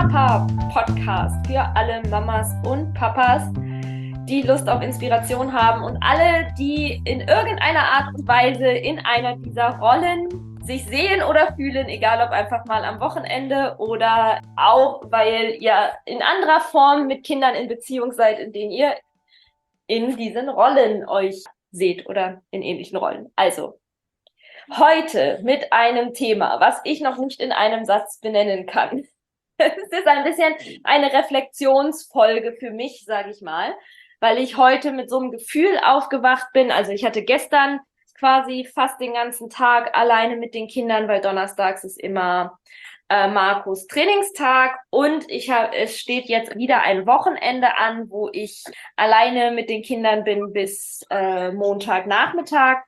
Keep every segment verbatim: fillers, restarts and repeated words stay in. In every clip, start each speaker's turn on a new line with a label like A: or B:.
A: Mama-Podcast für alle Mamas und Papas, die Lust auf Inspiration haben und alle, die in irgendeiner Art und Weise in einer dieser Rollen sich sehen oder fühlen, egal ob einfach mal am Wochenende oder auch, weil ihr in anderer Form mit Kindern in Beziehung seid, in denen ihr in diesen Rollen euch seht oder in ähnlichen Rollen. Also, heute mit einem Thema, was ich noch nicht in einem Satz benennen kann. Es ist ein bisschen eine Reflexionsfolge für mich, sage ich mal, weil ich heute mit so einem Gefühl aufgewacht bin. Also ich hatte gestern quasi fast den ganzen Tag alleine mit den Kindern, weil donnerstags ist immer äh, Markus Trainingstag und ich hab, es steht jetzt wieder ein Wochenende an, wo ich alleine mit den Kindern bin bis äh, Montagnachmittag.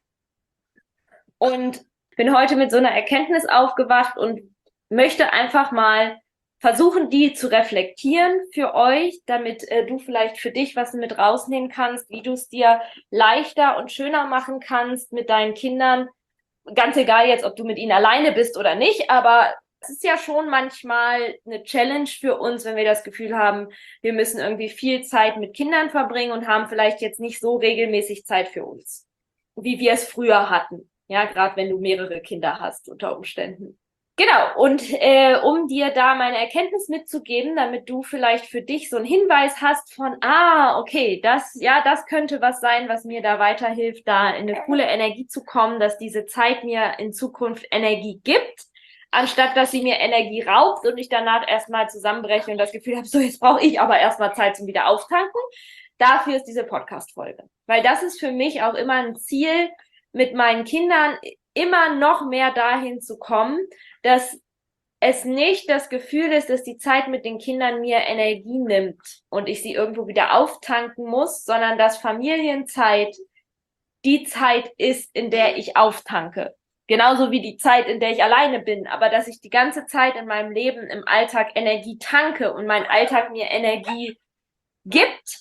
A: Und bin heute mit so einer Erkenntnis aufgewacht und möchte einfach mal versuchen, die zu reflektieren für euch, damit äh, du vielleicht für dich was mit rausnehmen kannst, wie du es dir leichter und schöner machen kannst mit deinen Kindern. Ganz egal jetzt, ob du mit ihnen alleine bist oder nicht, aber es ist ja schon manchmal eine Challenge für uns, wenn wir das Gefühl haben, wir müssen irgendwie viel Zeit mit Kindern verbringen und haben vielleicht jetzt nicht so regelmäßig Zeit für uns, wie wir es früher hatten. Ja, gerade wenn du mehrere Kinder hast unter Umständen. Genau, und äh, um dir da meine Erkenntnis mitzugeben, damit du vielleicht für dich so einen Hinweis hast von, ah, okay, das, ja, das könnte was sein, was mir da weiterhilft, da in eine coole Energie zu kommen, dass diese Zeit mir in Zukunft Energie gibt, anstatt dass sie mir Energie raubt und ich danach erstmal zusammenbreche und das Gefühl habe, so, jetzt brauche ich aber erstmal Zeit zum Wiederauftanken. Dafür ist diese Podcast-Folge. Weil das ist für mich auch immer ein Ziel, mit meinen Kindern immer noch mehr dahin zu kommen, dass es nicht das Gefühl ist, dass die Zeit mit den Kindern mir Energie nimmt und ich sie irgendwo wieder auftanken muss, sondern dass Familienzeit die Zeit ist, in der ich auftanke. Genauso wie die Zeit, in der ich alleine bin, aber dass ich die ganze Zeit in meinem Leben im Alltag Energie tanke und mein Alltag mir Energie gibt,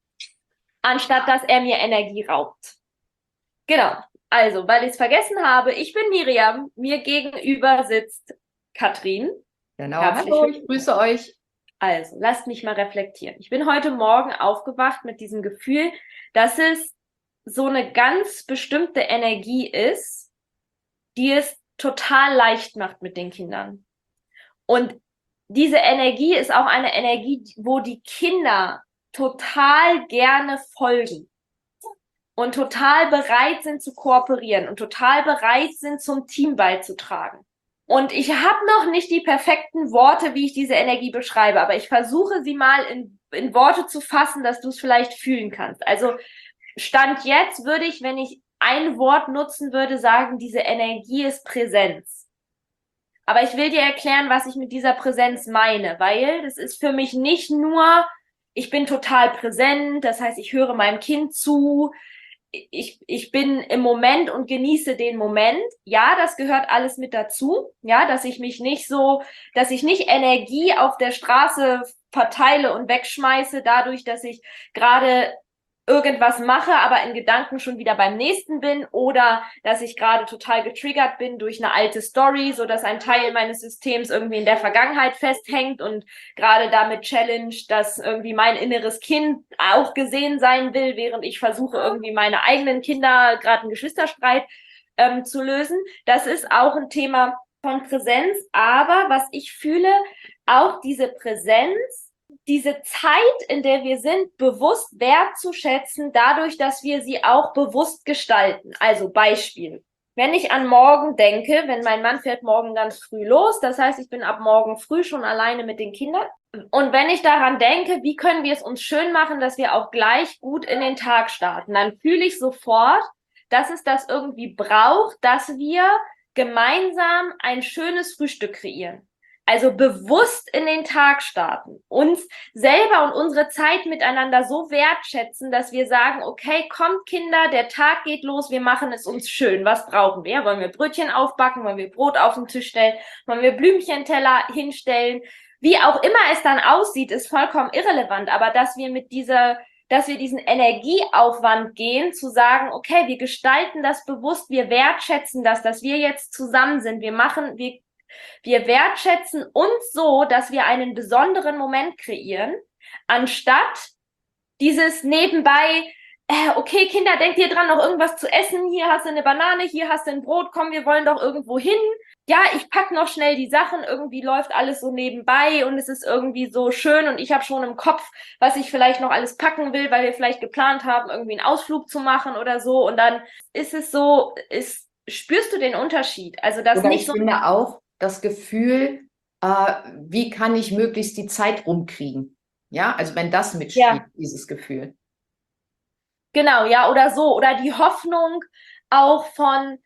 A: anstatt dass er mir Energie raubt. Genau. Also, weil ich es vergessen habe, ich bin Miriam, mir gegenüber sitzt Katrin.
B: Genau, hallo, ich grüße euch.
A: Also, lasst mich mal reflektieren. Ich bin heute Morgen aufgewacht mit diesem Gefühl, dass es so eine ganz bestimmte Energie ist, die es total leicht macht mit den Kindern. Und diese Energie ist auch eine Energie, wo die Kinder total gerne folgen. Und total bereit sind zu kooperieren und total bereit sind, zum Team beizutragen. Und ich habe noch nicht die perfekten Worte, wie ich diese Energie beschreibe, aber ich versuche sie mal in, in Worte zu fassen, dass du es vielleicht fühlen kannst. Also Stand jetzt würde ich, wenn ich ein Wort nutzen würde, sagen, diese Energie ist Präsenz. Aber ich will dir erklären, was ich mit dieser Präsenz meine, weil das ist für mich nicht nur, ich bin total präsent, das heißt, ich höre meinem Kind zu, Ich, ich bin im Moment und genieße den Moment. Ja, das gehört alles mit dazu. Ja, dass ich mich nicht so, dass ich nicht Energie auf der Straße verteile und wegschmeiße, dadurch, dass ich gerade irgendwas mache, aber in Gedanken schon wieder beim nächsten bin oder dass ich gerade total getriggert bin durch eine alte Story, so dass ein Teil meines Systems irgendwie in der Vergangenheit festhängt und gerade damit challenge, dass irgendwie mein inneres Kind auch gesehen sein will, während ich versuche irgendwie meine eigenen Kinder, gerade einen Geschwisterstreit ähm, zu lösen. Das ist auch ein Thema von Präsenz, aber was ich fühle, auch diese Präsenz, diese Zeit, in der wir sind, bewusst wertzuschätzen, dadurch, dass wir sie auch bewusst gestalten. Also Beispiel. Wenn ich an morgen denke, wenn mein Mann fährt morgen ganz früh los, das heißt, ich bin ab morgen früh schon alleine mit den Kindern. Und wenn ich daran denke, wie können wir es uns schön machen, dass wir auch gleich gut in den Tag starten, dann fühle ich sofort, dass es das irgendwie braucht, dass wir gemeinsam ein schönes Frühstück kreieren. Also bewusst in den Tag starten, uns selber und unsere Zeit miteinander so wertschätzen, dass wir sagen, okay, kommt Kinder, der Tag geht los, wir machen es uns schön. Was brauchen wir? Wollen wir Brötchen aufbacken? Wollen wir Brot auf den Tisch stellen? Wollen wir Blümchenteller hinstellen? Wie auch immer es dann aussieht, ist vollkommen irrelevant. Aber dass wir mit dieser, dass wir diesen Energieaufwand gehen, zu sagen, okay, wir gestalten das bewusst, wir wertschätzen das, dass wir jetzt zusammen sind, wir machen, wir Wir wertschätzen uns so, dass wir einen besonderen Moment kreieren, anstatt dieses nebenbei, äh, okay, Kinder, denkt ihr dran, noch irgendwas zu essen? Hier hast du eine Banane, hier hast du ein Brot, komm, wir wollen doch irgendwo hin. Ja, ich pack noch schnell die Sachen, irgendwie läuft alles so nebenbei und es ist irgendwie so schön und ich habe schon im Kopf, was ich vielleicht noch alles packen will, weil wir vielleicht geplant haben, irgendwie einen Ausflug zu machen oder so. Und dann ist es so, ist, spürst du den Unterschied? Also das
B: Oder
A: nicht
B: ich
A: so.
B: finde auch das Gefühl, äh, wie kann ich möglichst die Zeit rumkriegen? Ja, also wenn das mitspielt,
A: Ja.
B: dieses Gefühl.
A: Genau, ja, oder so. Oder die Hoffnung auch von,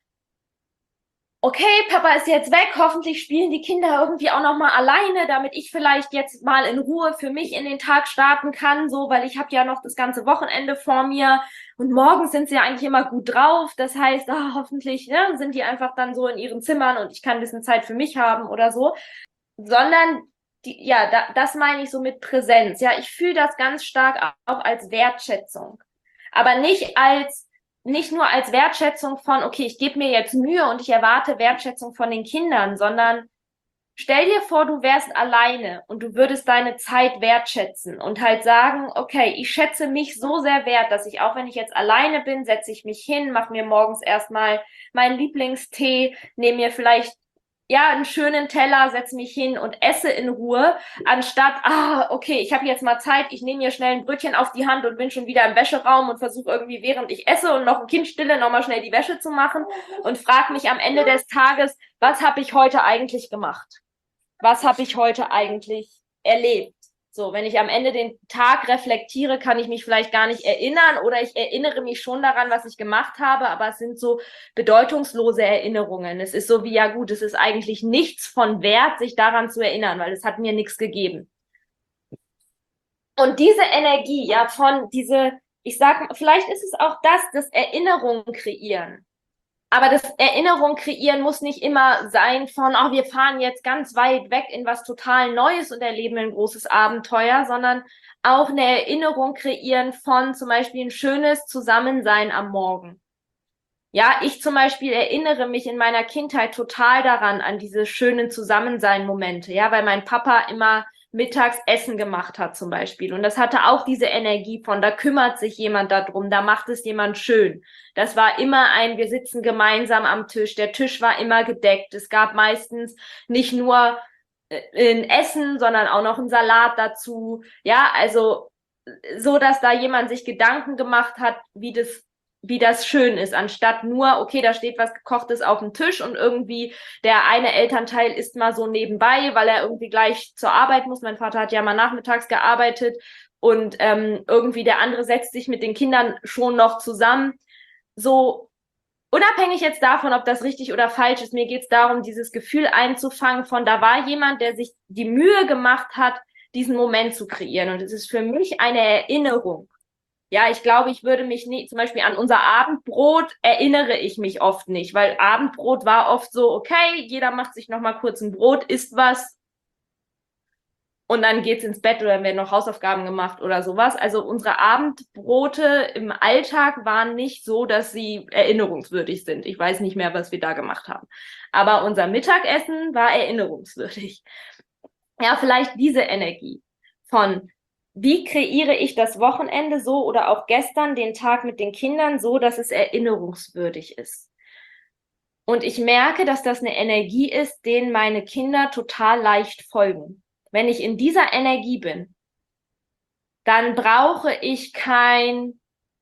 A: okay, Papa ist jetzt weg, hoffentlich spielen die Kinder irgendwie auch noch mal alleine, damit ich vielleicht jetzt mal in Ruhe für mich in den Tag starten kann, so, weil ich habe ja noch das ganze Wochenende vor mir und morgens sind sie ja eigentlich immer gut drauf. Das heißt, ah, hoffentlich ne, sind die einfach dann so in ihren Zimmern und ich kann ein bisschen Zeit für mich haben oder so. Sondern, die, ja, da, das meine ich so mit Präsenz. Ja, ich fühle das ganz stark auch als Wertschätzung. Aber nicht als nicht nur als Wertschätzung von, okay, ich gebe mir jetzt Mühe und ich erwarte Wertschätzung von den Kindern, sondern stell dir vor, du wärst alleine und du würdest deine Zeit wertschätzen und halt sagen, okay, ich schätze mich so sehr wert, dass ich auch, wenn ich jetzt alleine bin, setze ich mich hin, mache mir morgens erstmal meinen Lieblingstee, nehme mir vielleicht ja, einen schönen Teller, setze mich hin und esse in Ruhe, anstatt, ah, okay, ich habe jetzt mal Zeit, ich nehme mir schnell ein Brötchen auf die Hand und bin schon wieder im Wäscheraum und versuche irgendwie, während ich esse und noch ein Kind stille, nochmal schnell die Wäsche zu machen und frage mich am Ende des Tages, was habe ich heute eigentlich gemacht? Was habe ich heute eigentlich erlebt? So, wenn ich am Ende den Tag reflektiere, kann ich mich vielleicht gar nicht erinnern oder ich erinnere mich schon daran, was ich gemacht habe, aber es sind so bedeutungslose Erinnerungen. Es ist so wie, ja gut, es ist eigentlich nichts von Wert, sich daran zu erinnern, weil es hat mir nichts gegeben. Und diese Energie, ja, von diese, ich sag, vielleicht ist es auch das, das Erinnerungen kreieren. Aber das Erinnerung kreieren muss nicht immer sein von, oh, wir fahren jetzt ganz weit weg in was total Neues und erleben ein großes Abenteuer, sondern auch eine Erinnerung kreieren von zum Beispiel ein schönes Zusammensein am Morgen. Ja, ich zum Beispiel erinnere mich in meiner Kindheit total daran, an diese schönen Zusammensein-Momente, ja, weil mein Papa immer mittags Essen gemacht hat zum Beispiel. Und das hatte auch diese Energie von, da kümmert sich jemand darum, da macht es jemand schön. Das war immer ein, wir sitzen gemeinsam am Tisch. Der Tisch war immer gedeckt. Es gab meistens nicht nur ein Essen, sondern auch noch einen Salat dazu. Ja, also so, dass da jemand sich Gedanken gemacht hat, wie das wie das schön ist, anstatt nur, okay, da steht was Gekochtes auf dem Tisch und irgendwie der eine Elternteil isst mal so nebenbei, weil er irgendwie gleich zur Arbeit muss. Mein Vater hat ja mal nachmittags gearbeitet und ähm, irgendwie der andere setzt sich mit den Kindern schon noch zusammen. So, unabhängig jetzt davon, ob das richtig oder falsch ist, mir geht es darum, dieses Gefühl einzufangen von, da war jemand, der sich die Mühe gemacht hat, diesen Moment zu kreieren. Und es ist für mich eine Erinnerung. Ja, ich glaube, ich würde mich nicht, zum Beispiel an unser Abendbrot erinnere ich mich oft nicht, weil Abendbrot war oft so, okay, jeder macht sich nochmal kurz ein Brot, isst was und dann geht's ins Bett oder werden noch Hausaufgaben gemacht oder sowas. Also unsere Abendbrote im Alltag waren nicht so, dass sie erinnerungswürdig sind. Ich weiß nicht mehr, was wir da gemacht haben. Aber unser Mittagessen war erinnerungswürdig. Ja, vielleicht diese Energie von wie kreiere ich das Wochenende so oder auch gestern den Tag mit den Kindern so, dass es erinnerungswürdig ist. Und ich merke, dass das eine Energie ist, denen meine Kinder total leicht folgen. Wenn ich in dieser Energie bin, dann brauche ich kein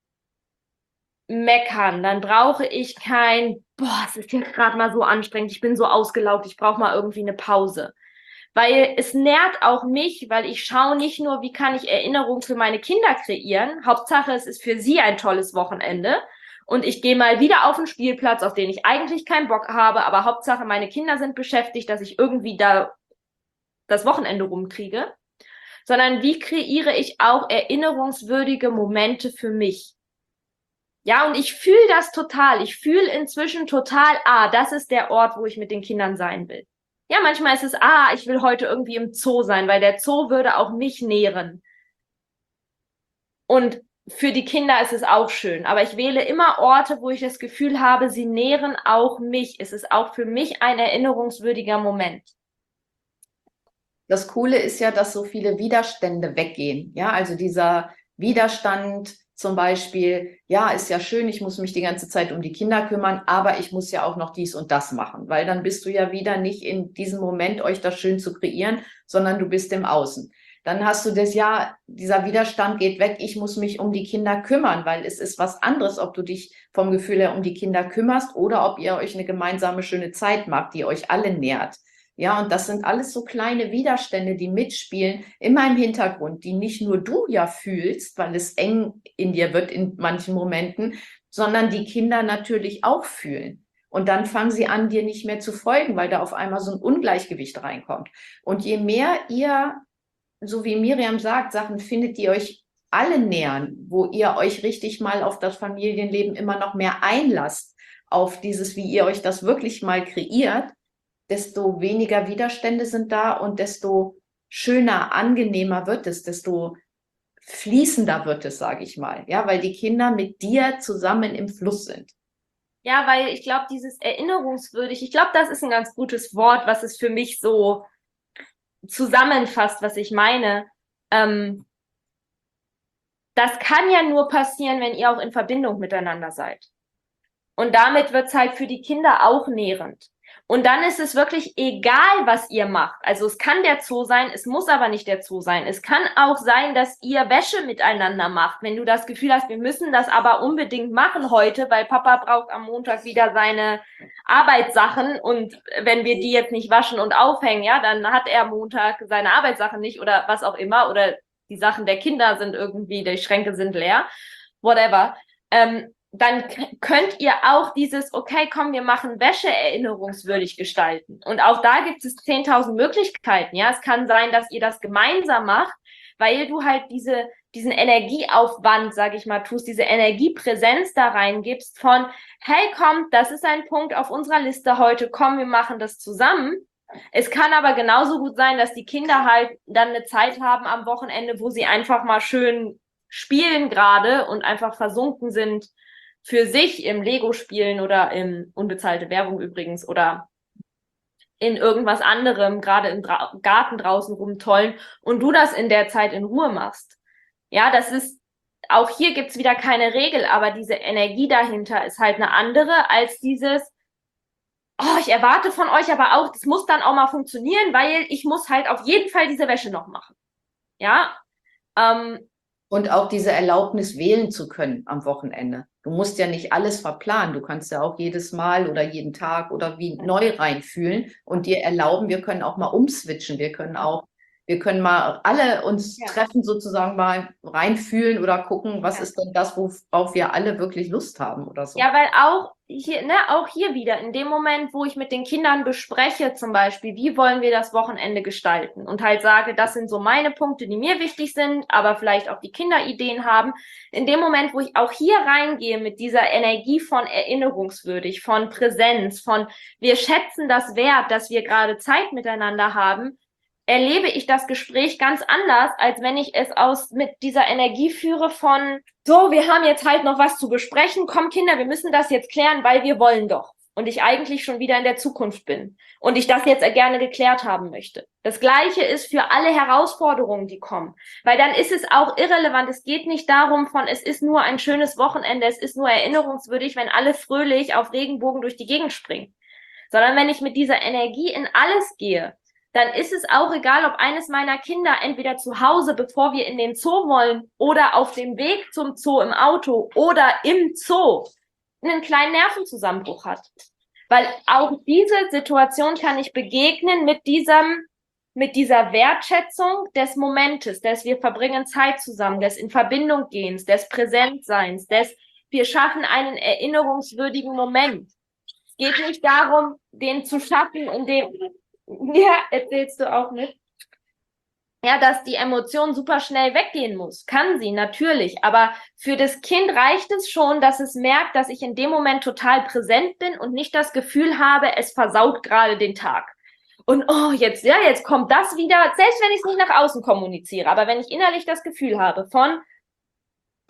A: Meckern, dann brauche ich kein, boah, es ist jetzt gerade mal so anstrengend, ich bin so ausgelaugt, ich brauche mal irgendwie eine Pause. Weil es nährt auch mich, weil ich schaue nicht nur, wie kann ich Erinnerungen für meine Kinder kreieren. Hauptsache, es ist für sie ein tolles Wochenende. Und ich gehe mal wieder auf den Spielplatz, auf den ich eigentlich keinen Bock habe, aber Hauptsache, meine Kinder sind beschäftigt, dass ich irgendwie da das Wochenende rumkriege. Sondern wie kreiere ich auch erinnerungswürdige Momente für mich? Ja, und ich fühle das total. Ich fühle inzwischen total, ah, das ist der Ort, wo ich mit den Kindern sein will. Ja, manchmal ist es, ah, ich will heute irgendwie im Zoo sein, weil der Zoo würde auch mich nähren. Und für die Kinder ist es auch schön, aber ich wähle immer Orte, wo ich das Gefühl habe, sie nähren auch mich. Es ist auch für mich ein erinnerungswürdiger Moment.
B: Das Coole ist ja, dass so viele Widerstände weggehen. Ja, also dieser Widerstand zum Beispiel, ja, ist ja schön, ich muss mich die ganze Zeit um die Kinder kümmern, aber ich muss ja auch noch dies und das machen, weil dann bist du ja wieder nicht in diesem Moment, euch das schön zu kreieren, sondern du bist im Außen. Dann hast du das, ja, dieser Widerstand geht weg, ich muss mich um die Kinder kümmern, weil es ist was anderes, ob du dich vom Gefühl her um die Kinder kümmerst oder ob ihr euch eine gemeinsame schöne Zeit macht, die euch alle nährt. Ja, und das sind alles so kleine Widerstände, die mitspielen, immer im Hintergrund, die nicht nur du ja fühlst, weil es eng in dir wird in manchen Momenten, sondern die Kinder natürlich auch fühlen. Und dann fangen sie an, dir nicht mehr zu folgen, weil da auf einmal so ein Ungleichgewicht reinkommt. Und je mehr ihr, so wie Miriam sagt, Sachen findet, die euch alle nähern, wo ihr euch richtig mal auf das Familienleben immer noch mehr einlasst, auf dieses, wie ihr euch das wirklich mal kreiert, desto weniger Widerstände sind da und desto schöner, angenehmer wird es, desto fließender wird es, sage ich mal. Ja, weil die Kinder mit dir zusammen im Fluss sind.
A: Ja, weil ich glaube, dieses erinnerungswürdig, ich glaube, das ist ein ganz gutes Wort, was es für mich so zusammenfasst, was ich meine. Ähm, das kann ja nur passieren, wenn ihr auch in Verbindung miteinander seid. Und damit wird's halt für die Kinder auch nährend. Und dann ist es wirklich egal, was ihr macht. Also es kann der Zoo sein, es muss aber nicht der Zoo sein. Es kann auch sein, dass ihr Wäsche miteinander macht. Wenn du das Gefühl hast, wir müssen das aber unbedingt machen heute, weil Papa braucht am Montag wieder seine Arbeitssachen und wenn wir die jetzt nicht waschen und aufhängen, ja, dann hat er am Montag seine Arbeitssachen nicht oder was auch immer oder die Sachen der Kinder sind irgendwie, die Schränke sind leer, whatever. Ähm, dann könnt ihr auch dieses, okay, komm, wir machen Wäsche erinnerungswürdig gestalten. Und auch da gibt es zehntausend Möglichkeiten, ja. Es kann sein, dass ihr das gemeinsam macht, weil du halt diese, diesen Energieaufwand, sag ich mal, tust, diese Energiepräsenz da reingibst von, hey, komm, das ist ein Punkt auf unserer Liste heute, komm, wir machen das zusammen. Es kann aber genauso gut sein, dass die Kinder halt dann eine Zeit haben am Wochenende, wo sie einfach mal schön spielen gerade und einfach versunken sind für sich im Lego-Spielen oder in unbezahlte Werbung übrigens oder in irgendwas anderem, gerade im Dra- Garten draußen rumtollen und du das in der Zeit in Ruhe machst. Ja, das ist, auch hier gibt's wieder keine Regel, aber diese Energie dahinter ist halt eine andere als dieses, oh, ich erwarte von euch aber auch, das muss dann auch mal funktionieren, weil ich muss halt auf jeden Fall diese Wäsche noch machen. Ja, ähm,
B: Und auch diese Erlaubnis wählen zu können am Wochenende. Du musst ja nicht alles verplanen. Du kannst ja auch jedes Mal oder jeden Tag oder wie neu reinfühlen und dir erlauben, wir können auch mal umswitchen. Wir können auch, wir können mal alle uns
A: Ja.
B: treffen, sozusagen mal reinfühlen oder gucken, was
A: Ja.
B: ist denn das, worauf wir alle wirklich Lust haben oder so.
A: Ja, weil auch hier, ne, auch hier wieder, in dem Moment, wo ich mit den Kindern bespreche, zum Beispiel, wie wollen wir das Wochenende gestalten und halt sage, das sind so meine Punkte, die mir wichtig sind, aber vielleicht auch die Kinder Ideen haben. In dem Moment, wo ich auch hier reingehe mit dieser Energie von erinnerungswürdig, von Präsenz, von wir schätzen das wert, dass wir gerade Zeit miteinander haben, erlebe ich das Gespräch ganz anders, als wenn ich es aus mit dieser Energie führe von, so, wir haben jetzt halt noch was zu besprechen, komm Kinder, wir müssen das jetzt klären, weil wir wollen doch. Und ich eigentlich schon wieder in der Zukunft bin und ich das jetzt gerne geklärt haben möchte. Das Gleiche ist für alle Herausforderungen, die kommen, weil dann ist es auch irrelevant. Es geht nicht darum von, es ist nur ein schönes Wochenende, es ist nur erinnerungswürdig, wenn alle fröhlich auf Regenbogen durch die Gegend springen, sondern wenn ich mit dieser Energie in alles gehe, dann ist es auch egal, ob eines meiner Kinder entweder zu Hause, bevor wir in den Zoo wollen, oder auf dem Weg zum Zoo im Auto oder im Zoo einen kleinen Nervenzusammenbruch hat. Weil auch diese Situation kann ich begegnen mit diesem, mit dieser Wertschätzung des Momentes, des wir verbringen Zeit zusammen, des in Verbindung gehens, des Präsentseins, des wir schaffen einen erinnerungswürdigen Moment. Es geht nicht darum, den zu schaffen, indem ja, erzählst du auch mit. Ja, dass die Emotion super schnell weggehen muss. Kann sie, natürlich. Aber für das Kind reicht es schon, dass es merkt, dass ich in dem Moment total präsent bin und nicht das Gefühl habe, es versaut gerade den Tag. Und oh, jetzt, ja, jetzt kommt das wieder, selbst wenn ich es nicht nach außen kommuniziere, aber wenn ich innerlich das Gefühl habe von,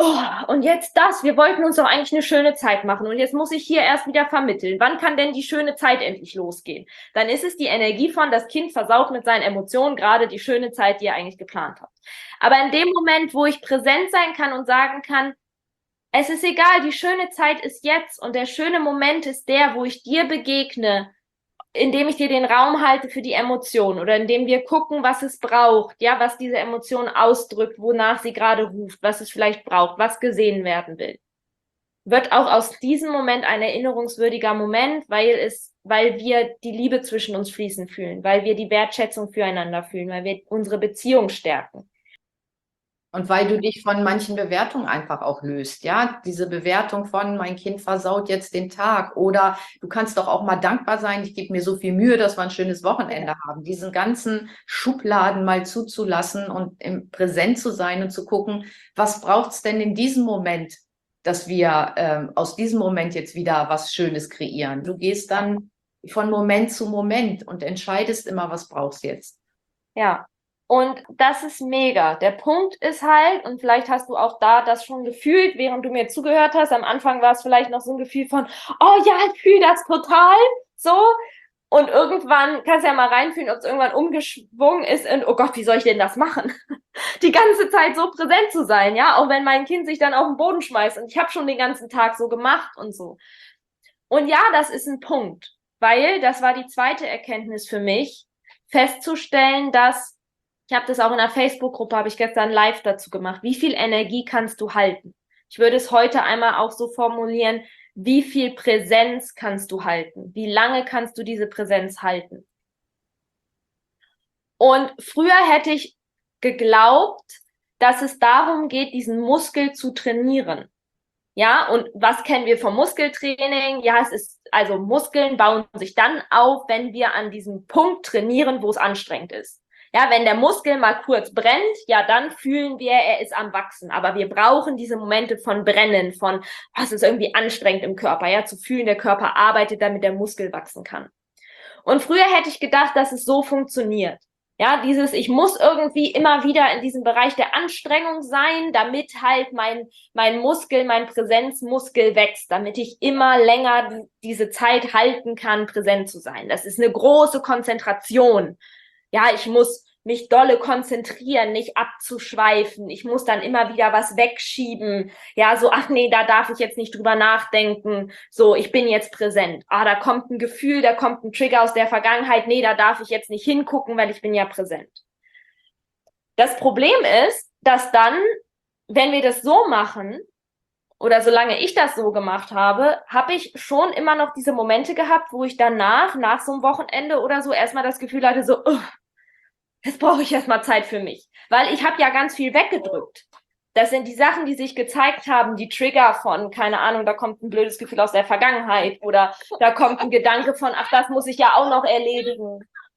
A: oh, und jetzt das, wir wollten uns doch eigentlich eine schöne Zeit machen und jetzt muss ich hier erst wieder vermitteln. Wann kann denn die schöne Zeit endlich losgehen? Dann ist es die Energie von, das Kind versaut mit seinen Emotionen gerade die schöne Zeit, die ihr eigentlich geplant habt. Aber in dem Moment, wo ich präsent sein kann und sagen kann, es ist egal, die schöne Zeit ist jetzt und der schöne Moment ist der, wo ich dir begegne, indem ich dir den Raum halte für die Emotion oder indem wir gucken, was es braucht, ja, was diese Emotion ausdrückt, wonach sie gerade ruft, was es vielleicht braucht, was gesehen werden will. Wird auch aus diesem Moment ein erinnerungswürdiger Moment, weil es, weil wir die Liebe zwischen uns fließen fühlen, weil wir die Wertschätzung füreinander fühlen, weil wir unsere Beziehung stärken.
B: Und weil du dich von manchen Bewertungen einfach auch löst, ja, diese Bewertung von, mein Kind versaut jetzt den Tag oder du kannst doch auch mal dankbar sein, ich gebe mir so viel Mühe, dass wir ein schönes Wochenende haben. Diesen ganzen Schubladen mal zuzulassen und im Präsent zu sein und zu gucken, was braucht's denn in diesem Moment, dass wir ähm, aus diesem Moment jetzt wieder was Schönes kreieren. Du gehst dann von Moment zu Moment und entscheidest immer, was brauchst jetzt.
A: Ja. Und das ist mega. Der Punkt ist halt, und vielleicht hast du auch da das schon gefühlt, während du mir zugehört hast. Am Anfang war es vielleicht noch so ein Gefühl von, oh ja, ich fühle das total, so. Und irgendwann kannst du ja mal reinfühlen, ob es irgendwann umgeschwungen ist in, oh Gott, wie soll ich denn das machen? Die ganze Zeit so präsent zu sein, ja, auch wenn mein Kind sich dann auf den Boden schmeißt und ich habe schon den ganzen Tag so gemacht und so. Und ja, das ist ein Punkt, weil das war die zweite Erkenntnis für mich, festzustellen, dass ich habe das auch in einer Facebook-Gruppe, habe ich gestern live dazu gemacht. Wie viel Energie kannst du halten? Ich würde es heute einmal auch so formulieren, wie viel Präsenz kannst du halten? Wie lange kannst du diese Präsenz halten? Und früher hätte ich geglaubt, dass es darum geht, diesen Muskel zu trainieren. Ja, und was kennen wir vom Muskeltraining? Ja, es ist, also Muskeln bauen sich dann auf, wenn wir an diesem Punkt trainieren, wo es anstrengend ist. Ja, wenn der Muskel mal kurz brennt, ja, dann fühlen wir, er ist am Wachsen. Aber wir brauchen diese Momente von Brennen, von, oh, es ist irgendwie anstrengend im Körper, ja, zu fühlen, der Körper arbeitet, damit der Muskel wachsen kann. Und früher hätte ich gedacht, dass es so funktioniert. Ja, dieses, ich muss irgendwie immer wieder in diesem Bereich der Anstrengung sein, damit halt mein, mein Muskel, mein Präsenzmuskel wächst, damit ich immer länger diese Zeit halten kann, präsent zu sein. Das ist eine große Konzentration. Ja, ich muss mich dolle konzentrieren, nicht abzuschweifen. Ich muss dann immer wieder was wegschieben. Ja, so, ach nee, da darf ich jetzt nicht drüber nachdenken. So, ich bin jetzt präsent. Ah, da kommt ein Gefühl, da kommt ein Trigger aus der Vergangenheit. Nee, da darf ich jetzt nicht hingucken, weil ich bin ja präsent. Das Problem ist, dass dann, wenn wir das so machen, oder solange ich das so gemacht habe, habe ich schon immer noch diese Momente gehabt, wo ich danach, nach so einem Wochenende oder so, erstmal das Gefühl hatte, so, uh, jetzt brauche ich erstmal Zeit für mich. Weil ich habe ja ganz viel weggedrückt. Das sind die Sachen, die sich gezeigt haben, die Trigger von, keine Ahnung, da kommt ein blödes Gefühl aus der Vergangenheit oder da kommt ein Gedanke von, ach, das muss ich ja auch noch erledigen.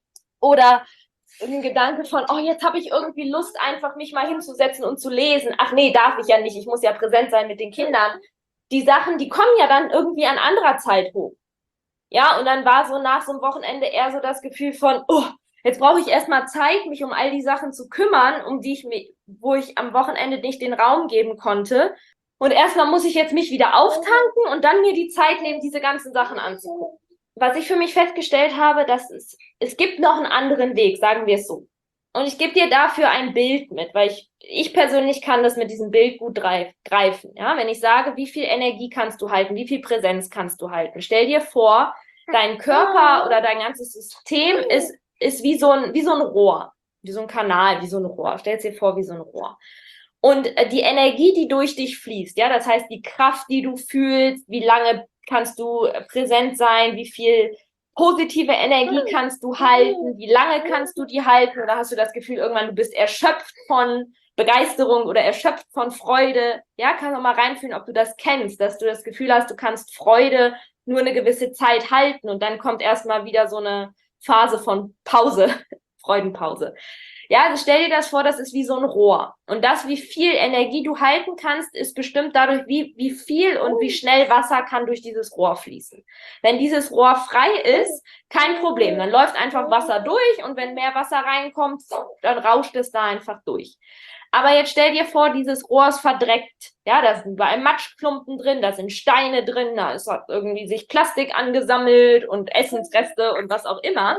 A: Oder ein Gedanke von, oh, jetzt habe ich irgendwie Lust, einfach mich mal hinzusetzen und zu lesen. Ach nee, darf ich ja nicht, ich muss ja präsent sein mit den Kindern. Die Sachen, die kommen ja dann irgendwie an anderer Zeit hoch. Ja, und dann war so nach so einem Wochenende eher so das Gefühl von, oh, jetzt brauche ich erstmal Zeit, mich um all die Sachen zu kümmern, um die ich mich, wo ich am Wochenende nicht den Raum geben konnte. Und erstmal muss ich jetzt mich wieder auftanken und dann mir die Zeit nehmen, diese ganzen Sachen anzugucken. Was ich für mich festgestellt habe, dass es, es gibt noch einen anderen Weg, sagen wir es so. Und ich gebe dir dafür ein Bild mit, weil ich, ich persönlich kann das mit diesem Bild gut greifen. Ja, wenn ich sage, wie viel Energie kannst du halten, wie viel Präsenz kannst du halten. Stell dir vor, dein Körper oder dein ganzes System ist, ist wie so ein, wie so ein Rohr, wie so ein Kanal, wie so ein Rohr. Stell dir vor, wie so ein Rohr. Und die Energie, die durch dich fließt, ja, das heißt die Kraft, die du fühlst, wie lange kannst du präsent sein, wie viel positive Energie kannst du halten, wie lange kannst du die halten, oder hast du das Gefühl, irgendwann du bist erschöpft von Begeisterung oder erschöpft von Freude. Ja, kannst du mal reinfühlen, ob du das kennst, dass du das Gefühl hast, du kannst Freude nur eine gewisse Zeit halten und dann kommt erstmal wieder so eine Phase von Pause, Freudenpause. Ja, also stell dir das vor, das ist wie so ein Rohr. Und das, wie viel Energie du halten kannst, ist bestimmt dadurch, wie, wie viel und wie schnell Wasser kann durch dieses Rohr fließen. Wenn dieses Rohr frei ist, kein Problem. Dann läuft einfach Wasser durch und wenn mehr Wasser reinkommt, dann rauscht es da einfach durch. Aber jetzt stell dir vor, dieses Rohr ist verdreckt. Ja, da sind überall Matschklumpen drin, da sind Steine drin, da ist irgendwie sich Plastik angesammelt und Essensreste und was auch immer.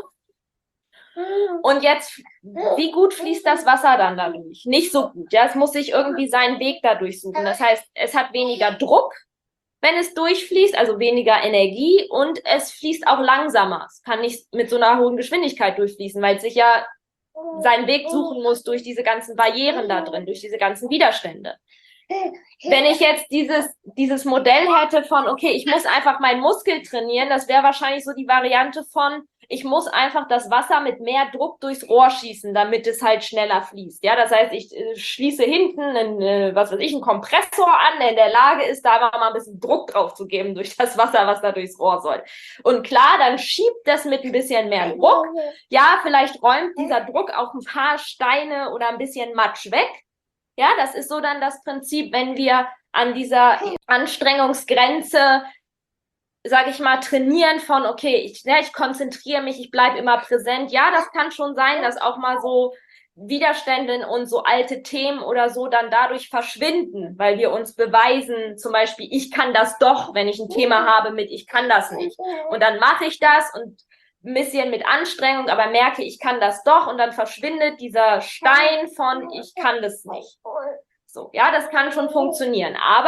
A: Und jetzt, wie gut fließt das Wasser dann dadurch? Nicht so gut. Ja, es muss sich irgendwie seinen Weg dadurch suchen. Das heißt, es hat weniger Druck, wenn es durchfließt, also weniger Energie, und es fließt auch langsamer. Es kann nicht mit so einer hohen Geschwindigkeit durchfließen, weil es sich ja seinen Weg suchen muss durch diese ganzen Barrieren da drin, durch diese ganzen Widerstände. Wenn ich jetzt dieses, dieses Modell hätte von, okay, ich muss einfach meinen Muskel trainieren, das wäre wahrscheinlich so die Variante von, ich muss einfach das Wasser mit mehr Druck durchs Rohr schießen, damit es halt schneller fließt. Ja, das heißt, ich äh, schließe hinten einen, äh, was weiß ich, einen Kompressor an, der in der Lage ist, da aber mal ein bisschen Druck drauf zu geben durch das Wasser, was da durchs Rohr soll. Und klar, dann schiebt das mit ein bisschen mehr Druck. Ja, vielleicht räumt dieser Druck auch ein paar Steine oder ein bisschen Matsch weg. Ja, das ist so dann das Prinzip, wenn wir an dieser Anstrengungsgrenze, sage ich mal, trainieren von, okay, ich, ja, ich konzentriere mich, ich bleibe immer präsent. Ja, das kann schon sein, dass auch mal so Widerstände und so alte Themen oder so dann dadurch verschwinden, weil wir uns beweisen, zum Beispiel, ich kann das doch, wenn ich ein Thema habe mit, ich kann das nicht. Und dann mache ich das und ein bisschen mit Anstrengung, aber merke, ich kann das doch, und dann verschwindet dieser Stein von, ich kann das nicht. So, ja, das kann schon funktionieren, aber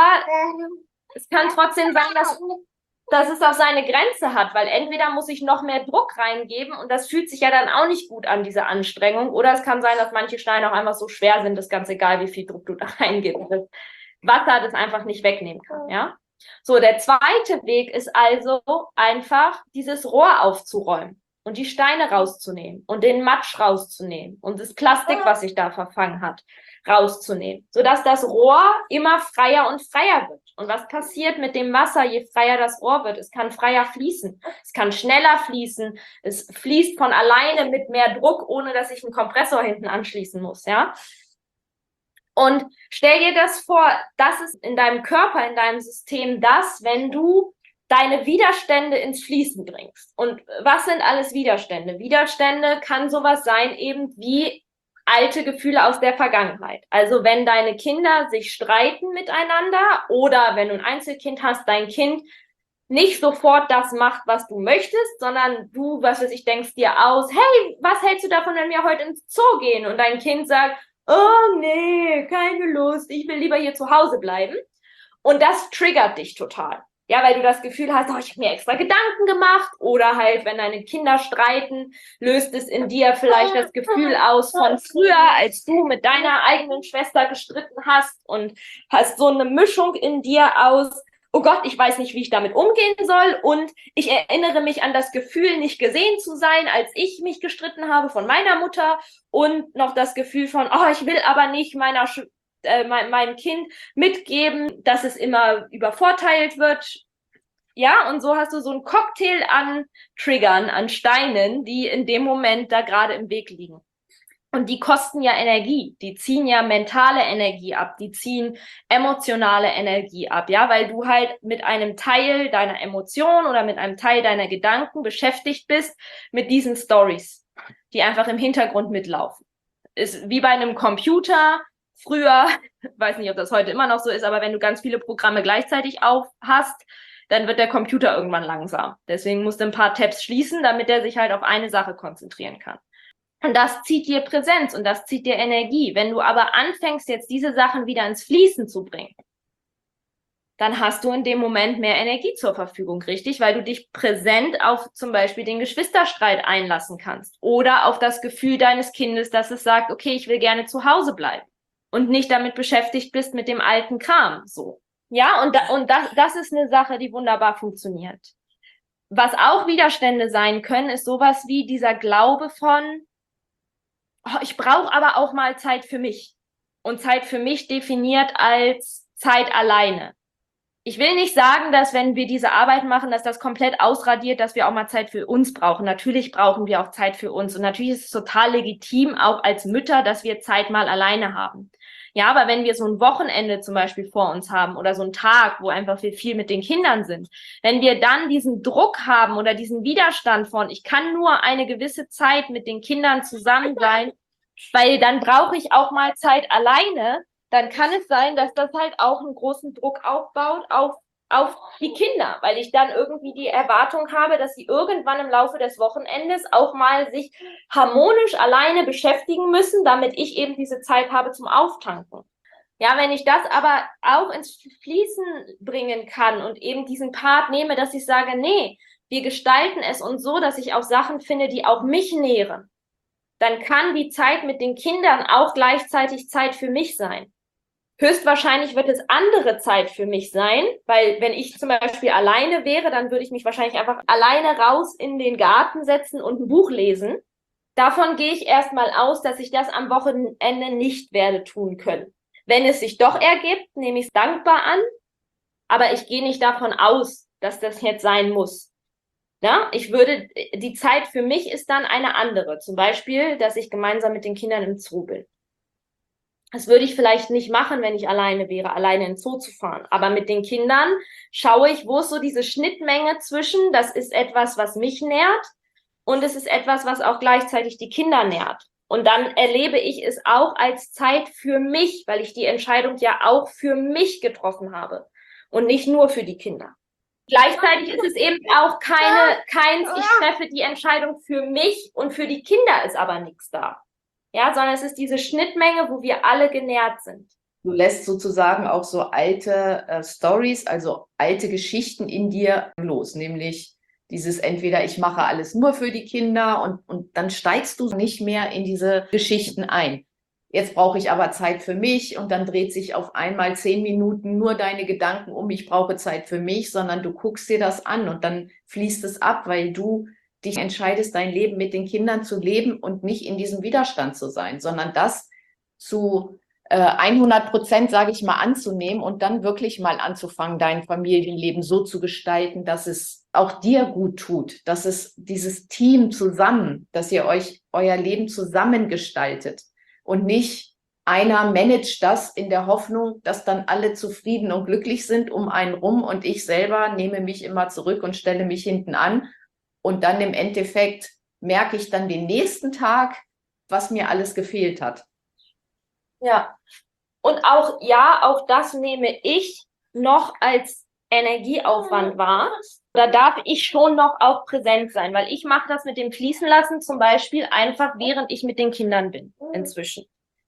A: es kann trotzdem sein, dass, dass es auch seine Grenze hat, weil entweder muss ich noch mehr Druck reingeben, und das fühlt sich ja dann auch nicht gut an, diese Anstrengung, oder es kann sein, dass manche Steine auch einfach so schwer sind, dass ganz egal, wie viel Druck du da reingibst, das Wasser das einfach nicht wegnehmen kann, ja. So, der zweite Weg ist also einfach, dieses Rohr aufzuräumen und die Steine rauszunehmen und den Matsch rauszunehmen und das Plastik, was sich da verfangen hat, rauszunehmen, sodass das Rohr immer freier und freier wird. Und was passiert mit dem Wasser, je freier das Rohr wird? Es kann freier fließen, es kann schneller fließen, es fließt von alleine mit mehr Druck, ohne dass ich einen Kompressor hinten anschließen muss, ja. Und stell dir das vor, das ist in deinem Körper, in deinem System das, wenn du deine Widerstände ins Fließen bringst. Und was sind alles Widerstände? Widerstände kann sowas sein eben wie alte Gefühle aus der Vergangenheit. Also wenn deine Kinder sich streiten miteinander oder wenn du ein Einzelkind hast, dein Kind nicht sofort das macht, was du möchtest, sondern du, was weiß ich, denkst dir aus, hey, was hältst du davon, wenn wir heute ins Zoo gehen? Und dein Kind sagt, oh nee, keine Lust, ich will lieber hier zu Hause bleiben. Und das triggert dich total. Ja, weil du das Gefühl hast, oh, ich habe mir extra Gedanken gemacht. Oder halt, wenn deine Kinder streiten, löst es in dir vielleicht das Gefühl aus von früher, als du mit deiner eigenen Schwester gestritten hast, und hast so eine Mischung in dir aus, oh Gott, ich weiß nicht, wie ich damit umgehen soll, und ich erinnere mich an das Gefühl, nicht gesehen zu sein, als ich mich gestritten habe von meiner Mutter, und noch das Gefühl von, oh, ich will aber nicht meiner Sch- äh, mein, meinem Kind mitgeben, dass es immer übervorteilt wird. Ja, und so hast du so einen Cocktail an Triggern, an Steinen, die in dem Moment da gerade im Weg liegen. Und die kosten ja Energie, die ziehen ja mentale Energie ab, die ziehen emotionale Energie ab, ja, weil du halt mit einem Teil deiner Emotionen oder mit einem Teil deiner Gedanken beschäftigt bist mit diesen Stories, die einfach im Hintergrund mitlaufen. Ist wie bei einem Computer früher, weiß nicht, ob das heute immer noch so ist, aber wenn du ganz viele Programme gleichzeitig auf hast, dann wird der Computer irgendwann langsam. Deswegen musst du ein paar Tabs schließen, damit er sich halt auf eine Sache konzentrieren kann. Und das zieht dir Präsenz und das zieht dir Energie. Wenn du aber anfängst, jetzt diese Sachen wieder ins Fließen zu bringen, dann hast du in dem Moment mehr Energie zur Verfügung, richtig? Weil du dich präsent auf zum Beispiel den Geschwisterstreit einlassen kannst oder auf das Gefühl deines Kindes, dass es sagt, okay, ich will gerne zu Hause bleiben und nicht damit beschäftigt bist mit dem alten Kram, so. Ja, und, da, und das, das ist eine Sache, die wunderbar funktioniert. Was auch Widerstände sein können, ist sowas wie dieser Glaube von, oh, ich brauche aber auch mal Zeit für mich. Und Zeit für mich definiert als Zeit alleine. Ich will nicht sagen, dass wenn wir diese Arbeit machen, dass das komplett ausradiert, dass wir auch mal Zeit für uns brauchen. Natürlich brauchen wir auch Zeit für uns. Und natürlich ist es total legitim, auch als Mütter, dass wir Zeit mal alleine haben. Ja, aber wenn wir so ein Wochenende zum Beispiel vor uns haben oder so einen Tag, wo einfach wir viel mit den Kindern sind, wenn wir dann diesen Druck haben oder diesen Widerstand von, ich kann nur eine gewisse Zeit mit den Kindern zusammen sein, Weil dann brauche ich auch mal Zeit alleine. Dann kann es sein, dass das halt auch einen großen Druck aufbaut auf, auf die Kinder, weil ich dann irgendwie die Erwartung habe, dass sie irgendwann im Laufe des Wochenendes auch mal sich harmonisch alleine beschäftigen müssen, damit ich eben diese Zeit habe zum Auftanken. Ja, wenn ich das aber auch ins Fließen bringen kann und eben diesen Part nehme, dass ich sage, nee, wir gestalten es uns so, dass ich auch Sachen finde, die auch mich nähren, dann kann die Zeit mit den Kindern auch gleichzeitig Zeit für mich sein. Höchstwahrscheinlich wird es andere Zeit für mich sein, weil wenn ich zum Beispiel alleine wäre, dann würde ich mich wahrscheinlich einfach alleine raus in den Garten setzen und ein Buch lesen. Davon gehe ich erstmal aus, dass ich das am Wochenende nicht werde tun können. Wenn es sich doch ergibt, nehme ich es dankbar an, aber ich gehe nicht davon aus, dass das jetzt sein muss. Ja, ich würde, die Zeit für mich ist dann eine andere. Zum Beispiel, dass ich gemeinsam mit den Kindern im Zoo bin. Das würde ich vielleicht nicht machen, wenn ich alleine wäre, alleine in den Zoo zu fahren. Aber mit den Kindern schaue ich, wo ist so diese Schnittmenge zwischen, das ist etwas, was mich nährt und es ist etwas, was auch gleichzeitig die Kinder nährt. Und dann erlebe ich es auch als Zeit für mich, weil ich die Entscheidung ja auch für mich getroffen habe und nicht nur für die Kinder. Gleichzeitig ist es eben auch keine, keins, ich treffe die Entscheidung für mich und für die Kinder ist aber nichts da. Ja, sondern es ist diese Schnittmenge, wo wir alle genährt sind.
B: Du lässt sozusagen auch so alte äh, Stories, also alte Geschichten in dir los, nämlich dieses entweder ich mache alles nur für die Kinder und, und dann steigst du nicht mehr in diese Geschichten ein. Jetzt brauche ich aber Zeit für mich und dann dreht sich auf einmal zehn Minuten nur deine Gedanken um, ich brauche Zeit für mich, sondern du guckst dir das an und dann fließt es ab, weil du dich entscheidest, dein Leben mit den Kindern zu leben und nicht in diesem Widerstand zu sein, sondern das zu äh, hundert Prozent, sage ich mal, anzunehmen und dann wirklich mal anzufangen, dein Familienleben so zu gestalten, dass es auch dir gut tut, dass es dieses Team zusammen, dass ihr euch euer Leben zusammen gestaltet und nicht einer managt das in der Hoffnung, dass dann alle zufrieden und glücklich sind um einen rum und ich selber nehme mich immer zurück und stelle mich hinten an. Und dann im Endeffekt merke ich dann den nächsten Tag, was mir alles gefehlt hat.
A: Ja. Und auch, ja, auch das nehme ich noch als Energieaufwand wahr. Da darf ich schon noch auch präsent sein, weil ich mache das mit dem Fließen lassen zum Beispiel einfach, während ich mit den Kindern bin, inzwischen.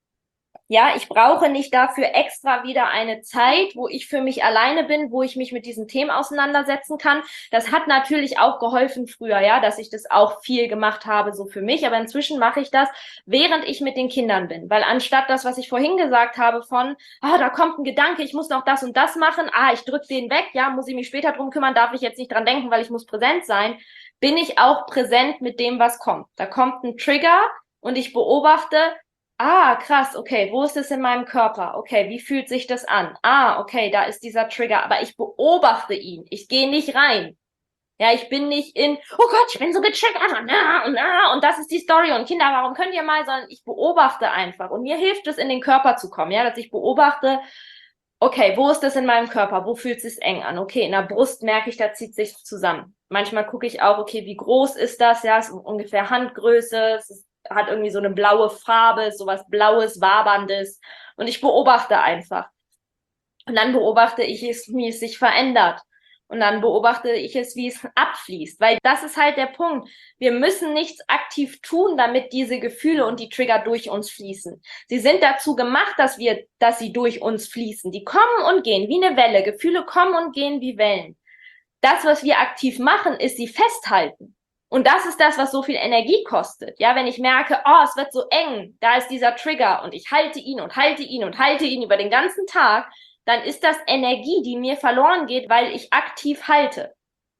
A: Ja, ich brauche nicht dafür extra wieder eine Zeit, wo ich für mich alleine bin, wo ich mich mit diesen Themen auseinandersetzen kann. Das hat natürlich auch geholfen früher, ja, dass ich das auch viel gemacht habe, so für mich. Aber inzwischen mache ich das, während ich mit den Kindern bin. Weil anstatt das, was ich vorhin gesagt habe von, ah, da kommt ein Gedanke, ich muss noch das und das machen, ah, ich drücke den weg, ja, muss ich mich später drum kümmern, darf ich jetzt nicht dran denken, weil ich muss präsent sein, bin ich auch präsent mit dem, was kommt. Da kommt ein Trigger und ich beobachte, ah, krass, okay, wo ist es in meinem Körper? Okay, wie fühlt sich das an? Ah, okay, da ist dieser Trigger, aber ich beobachte ihn. Ich gehe nicht rein. Ja, ich bin nicht in, oh Gott, ich bin so getriggert und, und, und das ist die Story und Kinder, warum könnt ihr mal, sondern ich beobachte einfach und mir hilft es, in den Körper zu kommen, ja, dass ich beobachte, okay, wo ist das in meinem Körper? Wo fühlt es sich eng an? Okay, in der Brust merke ich, da zieht sich zusammen. Manchmal gucke ich auch, okay, wie groß ist das? Ja, es ist ungefähr Handgröße, es ist hat irgendwie so eine blaue Farbe, sowas Blaues, Waberndes. Und ich beobachte einfach. Und dann beobachte ich es, wie es sich verändert. Und dann beobachte ich es, wie es abfließt. Weil das ist halt der Punkt. Wir müssen nichts aktiv tun, damit diese Gefühle und die Trigger durch uns fließen. Sie sind dazu gemacht, dass wir, dass sie durch uns fließen. Die kommen und gehen wie eine Welle. Gefühle kommen und gehen wie Wellen. Das, was wir aktiv machen, ist sie festhalten. Und das ist das, was so viel Energie kostet. Ja, wenn ich merke, oh, es wird so eng, da ist dieser Trigger und ich halte ihn und halte ihn und halte ihn über den ganzen Tag, dann ist das Energie, die mir verloren geht, weil ich aktiv halte.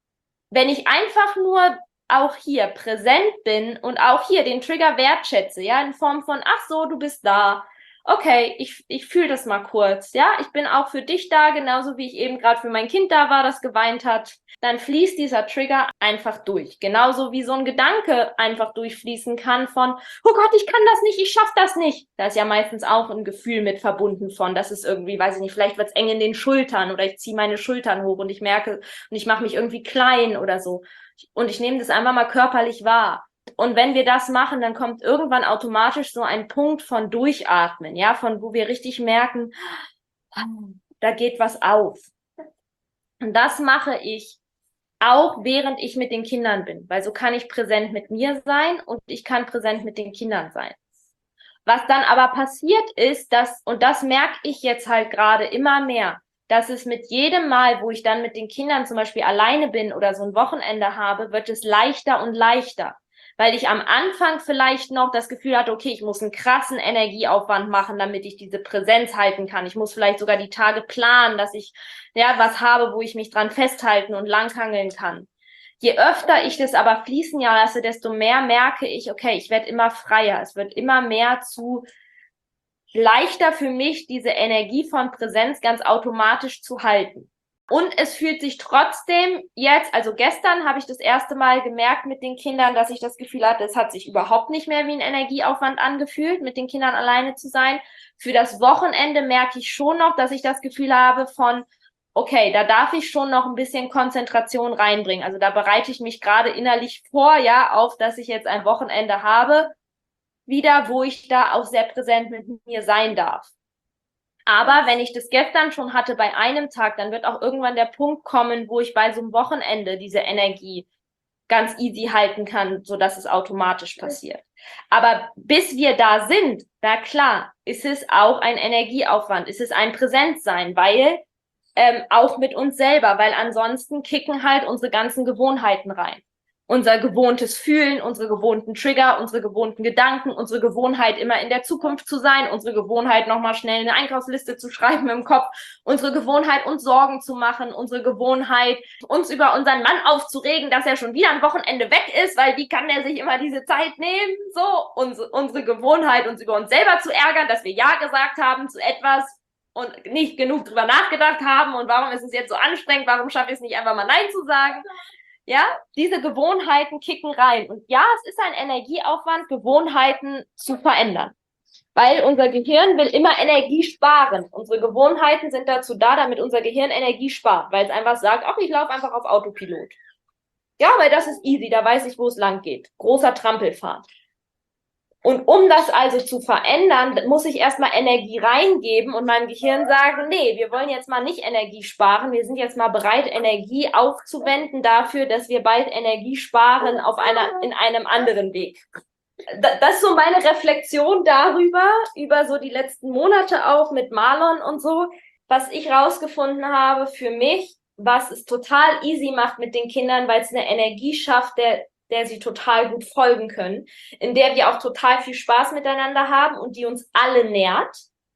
A: Wenn ich einfach nur auch hier präsent bin und auch hier den Trigger wertschätze, ja, in Form von, ach so, du bist da. Okay, ich, ich fühle das mal kurz, ja, ich bin auch für dich da, genauso wie ich eben gerade für mein Kind da war, das geweint hat. Dann fließt dieser Trigger einfach durch. Genauso wie so ein Gedanke einfach durchfließen kann von, oh Gott, ich kann das nicht, ich schaff das nicht. Da ist ja meistens auch ein Gefühl mit verbunden von, das ist irgendwie, weiß ich nicht, vielleicht wird's eng in den Schultern oder ich ziehe meine Schultern hoch und ich merke, und ich mache mich irgendwie klein oder so. Und ich nehme das einfach mal körperlich wahr. Und wenn wir das machen, dann kommt irgendwann automatisch so ein Punkt von Durchatmen, ja, von wo wir richtig merken, da geht was auf. Und das mache ich auch, während ich mit den Kindern bin, weil so kann ich präsent mit mir sein und ich kann präsent mit den Kindern sein. Was dann aber passiert ist, dass, und das merke ich jetzt halt gerade immer mehr, dass es mit jedem Mal, wo ich dann mit den Kindern zum Beispiel alleine bin oder so ein Wochenende habe, wird es leichter und leichter. Weil ich am Anfang vielleicht noch das Gefühl hatte, okay, ich muss einen krassen Energieaufwand machen, damit ich diese Präsenz halten kann. Ich muss vielleicht sogar die Tage planen, dass ich ja was habe, wo ich mich dran festhalten und langhangeln kann. Je öfter ich das aber fließen ja lasse, desto mehr merke ich, okay, ich werde immer freier. Es wird immer mehr zu leichter für mich, diese Energie von Präsenz ganz automatisch zu halten. Und es fühlt sich trotzdem jetzt, also gestern habe ich das erste Mal gemerkt mit den Kindern, dass ich das Gefühl hatte, es hat sich überhaupt nicht mehr wie ein Energieaufwand angefühlt, mit den Kindern alleine zu sein. Für das Wochenende merke ich schon noch, dass ich das Gefühl habe von, okay, da darf ich schon noch ein bisschen Konzentration reinbringen. Also da bereite ich mich gerade innerlich vor, ja, auf, dass ich jetzt ein Wochenende habe, wieder, wo ich da auch sehr präsent mit mir sein darf. Aber wenn ich das gestern schon hatte bei einem Tag, dann wird auch irgendwann der Punkt kommen, wo ich bei so einem Wochenende diese Energie ganz easy halten kann, so dass es automatisch passiert. Aber bis wir da sind, na klar, ist es auch ein Energieaufwand, ist es ein Präsentsein, weil ähm, auch mit uns selber, weil ansonsten kicken halt unsere ganzen Gewohnheiten rein. Unser gewohntes Fühlen, unsere gewohnten Trigger, unsere gewohnten Gedanken, unsere Gewohnheit, immer in der Zukunft zu sein, unsere Gewohnheit, nochmal schnell eine Einkaufsliste zu schreiben im Kopf, unsere Gewohnheit, uns Sorgen zu machen, unsere Gewohnheit, uns über unseren Mann aufzuregen, dass er schon wieder ein Wochenende weg ist, weil wie kann er sich immer diese Zeit nehmen? So, unsere, unsere Gewohnheit, uns über uns selber zu ärgern, dass wir Ja gesagt haben zu etwas und nicht genug drüber nachgedacht haben und warum ist es jetzt so anstrengend, warum schaffe ich es nicht einfach mal Nein zu sagen? Ja, diese Gewohnheiten kicken rein. Und ja, es ist ein Energieaufwand, Gewohnheiten zu verändern. Weil unser Gehirn will immer Energie sparen. Unsere Gewohnheiten sind dazu da, damit unser Gehirn Energie spart. Weil es einfach sagt, ach, ich laufe einfach auf Autopilot. Ja, weil das ist easy, da weiß ich, wo es lang geht. Großer Trampelfahrt. Und um das also zu verändern, muss ich erstmal Energie reingeben und meinem Gehirn sagen, nee, wir wollen jetzt mal nicht Energie sparen, wir sind jetzt mal bereit, Energie aufzuwenden dafür, dass wir bald Energie sparen auf einer, in einem anderen Weg. Das ist so meine Reflexion darüber, über so die letzten Monate auch mit Marlon und so, was ich rausgefunden habe für mich, was es total easy macht mit den Kindern, weil es eine Energie schafft, der der sie total gut folgen können, in der wir auch total viel Spaß miteinander haben und die uns alle nährt.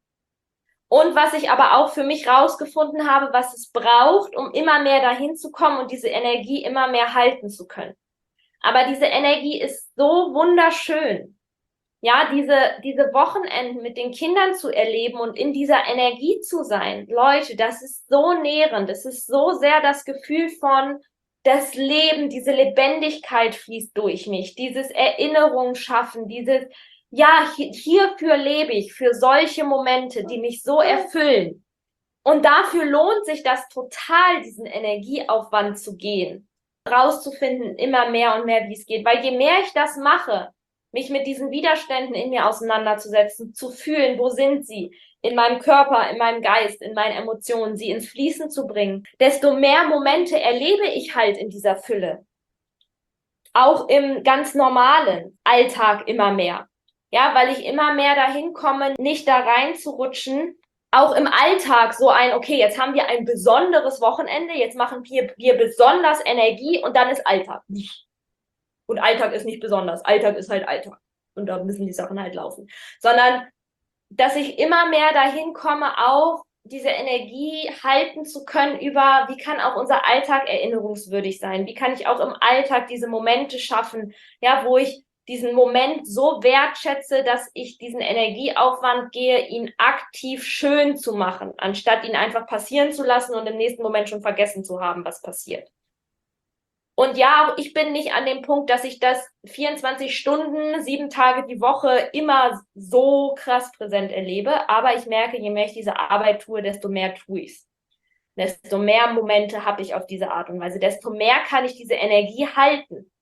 A: Und was ich aber auch für mich rausgefunden habe, was es braucht, um immer mehr dahin zu kommen und diese Energie immer mehr halten zu können. Aber diese Energie ist so wunderschön. Ja, diese, diese Wochenenden mit den Kindern zu erleben und in dieser Energie zu sein. Leute, das ist so nährend. Das ist so sehr das Gefühl von, das Leben, diese Lebendigkeit fließt durch mich, dieses Erinnerung schaffen, dieses, ja, hierfür lebe ich, für solche Momente, die mich so erfüllen. Und dafür lohnt sich das total, diesen Energieaufwand zu gehen, rauszufinden, immer mehr und mehr, wie es geht. Weil je mehr ich das mache, mich mit diesen Widerständen in mir auseinanderzusetzen, zu fühlen, wo sind sie, in meinem Körper, in meinem Geist, in meinen Emotionen, sie ins Fließen zu bringen, desto mehr Momente erlebe ich halt in dieser Fülle. Auch im ganz normalen Alltag immer mehr. Ja, weil ich immer mehr dahin komme, nicht da reinzurutschen, auch im Alltag so ein, okay, jetzt haben wir ein besonderes Wochenende, jetzt machen wir, wir besonders Energie und dann ist Alltag. Und Alltag ist nicht besonders. Alltag ist halt Alltag. Und da müssen die Sachen halt laufen. Sondern, dass ich immer mehr dahin komme, auch diese Energie halten zu können über, wie kann auch unser Alltag erinnerungswürdig sein? Wie kann ich auch im Alltag diese Momente schaffen, ja, wo ich diesen Moment so wertschätze, dass ich diesen Energieaufwand gehe, ihn aktiv schön zu machen, anstatt ihn einfach passieren zu lassen und im nächsten Moment schon vergessen zu haben, was passiert. Und ja, ich bin nicht an dem Punkt, dass ich das vierundzwanzig Stunden, sieben Tage die Woche immer so krass präsent erlebe. Aber ich merke, je mehr ich diese Arbeit tue, desto mehr tue ich's. Desto mehr Momente habe ich auf diese Art und Weise. Desto mehr kann ich diese Energie halten.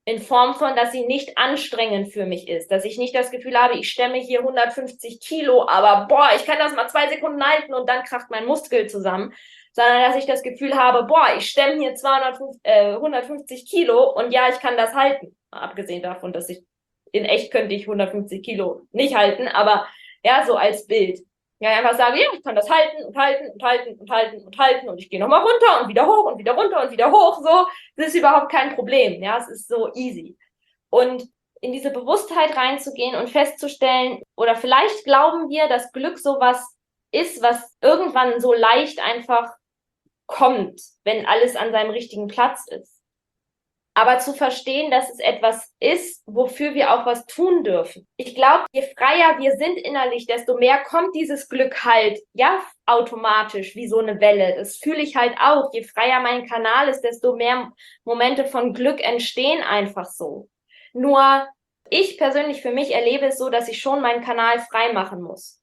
A: In Form von, dass sie nicht anstrengend für mich ist, dass ich nicht das Gefühl habe, ich stemme hier hundertfünfzig Kilo, aber boah, ich kann das mal zwei Sekunden halten und dann kracht mein Muskel zusammen, sondern dass ich das Gefühl habe, boah, ich stemme hier zweihundertfünfzig, äh, hundertfünfzig Kilo und ja, ich kann das halten. Abgesehen davon, dass ich, in echt könnte ich hundertfünfzig Kilo nicht halten, aber ja, so als Bild. Ja, einfach sagen, ja, ich kann das halten und halten und halten und halten und halten und ich gehe nochmal runter und wieder hoch und wieder runter und wieder hoch, so. Das ist überhaupt kein Problem, ja, es ist so easy. Und in diese Bewusstheit reinzugehen und festzustellen, oder vielleicht glauben wir, dass Glück sowas ist, was irgendwann so leicht einfach kommt, wenn alles an seinem richtigen Platz ist. Aber zu verstehen, dass es etwas ist, wofür wir auch was tun dürfen. Ich glaube, je freier wir sind innerlich, desto mehr kommt dieses Glück halt, ja, automatisch, wie so eine Welle. Das fühle ich halt auch. Je freier mein Kanal ist, desto mehr Momente von Glück entstehen einfach so. Nur ich persönlich für mich erlebe es so, dass ich schon meinen Kanal frei machen muss.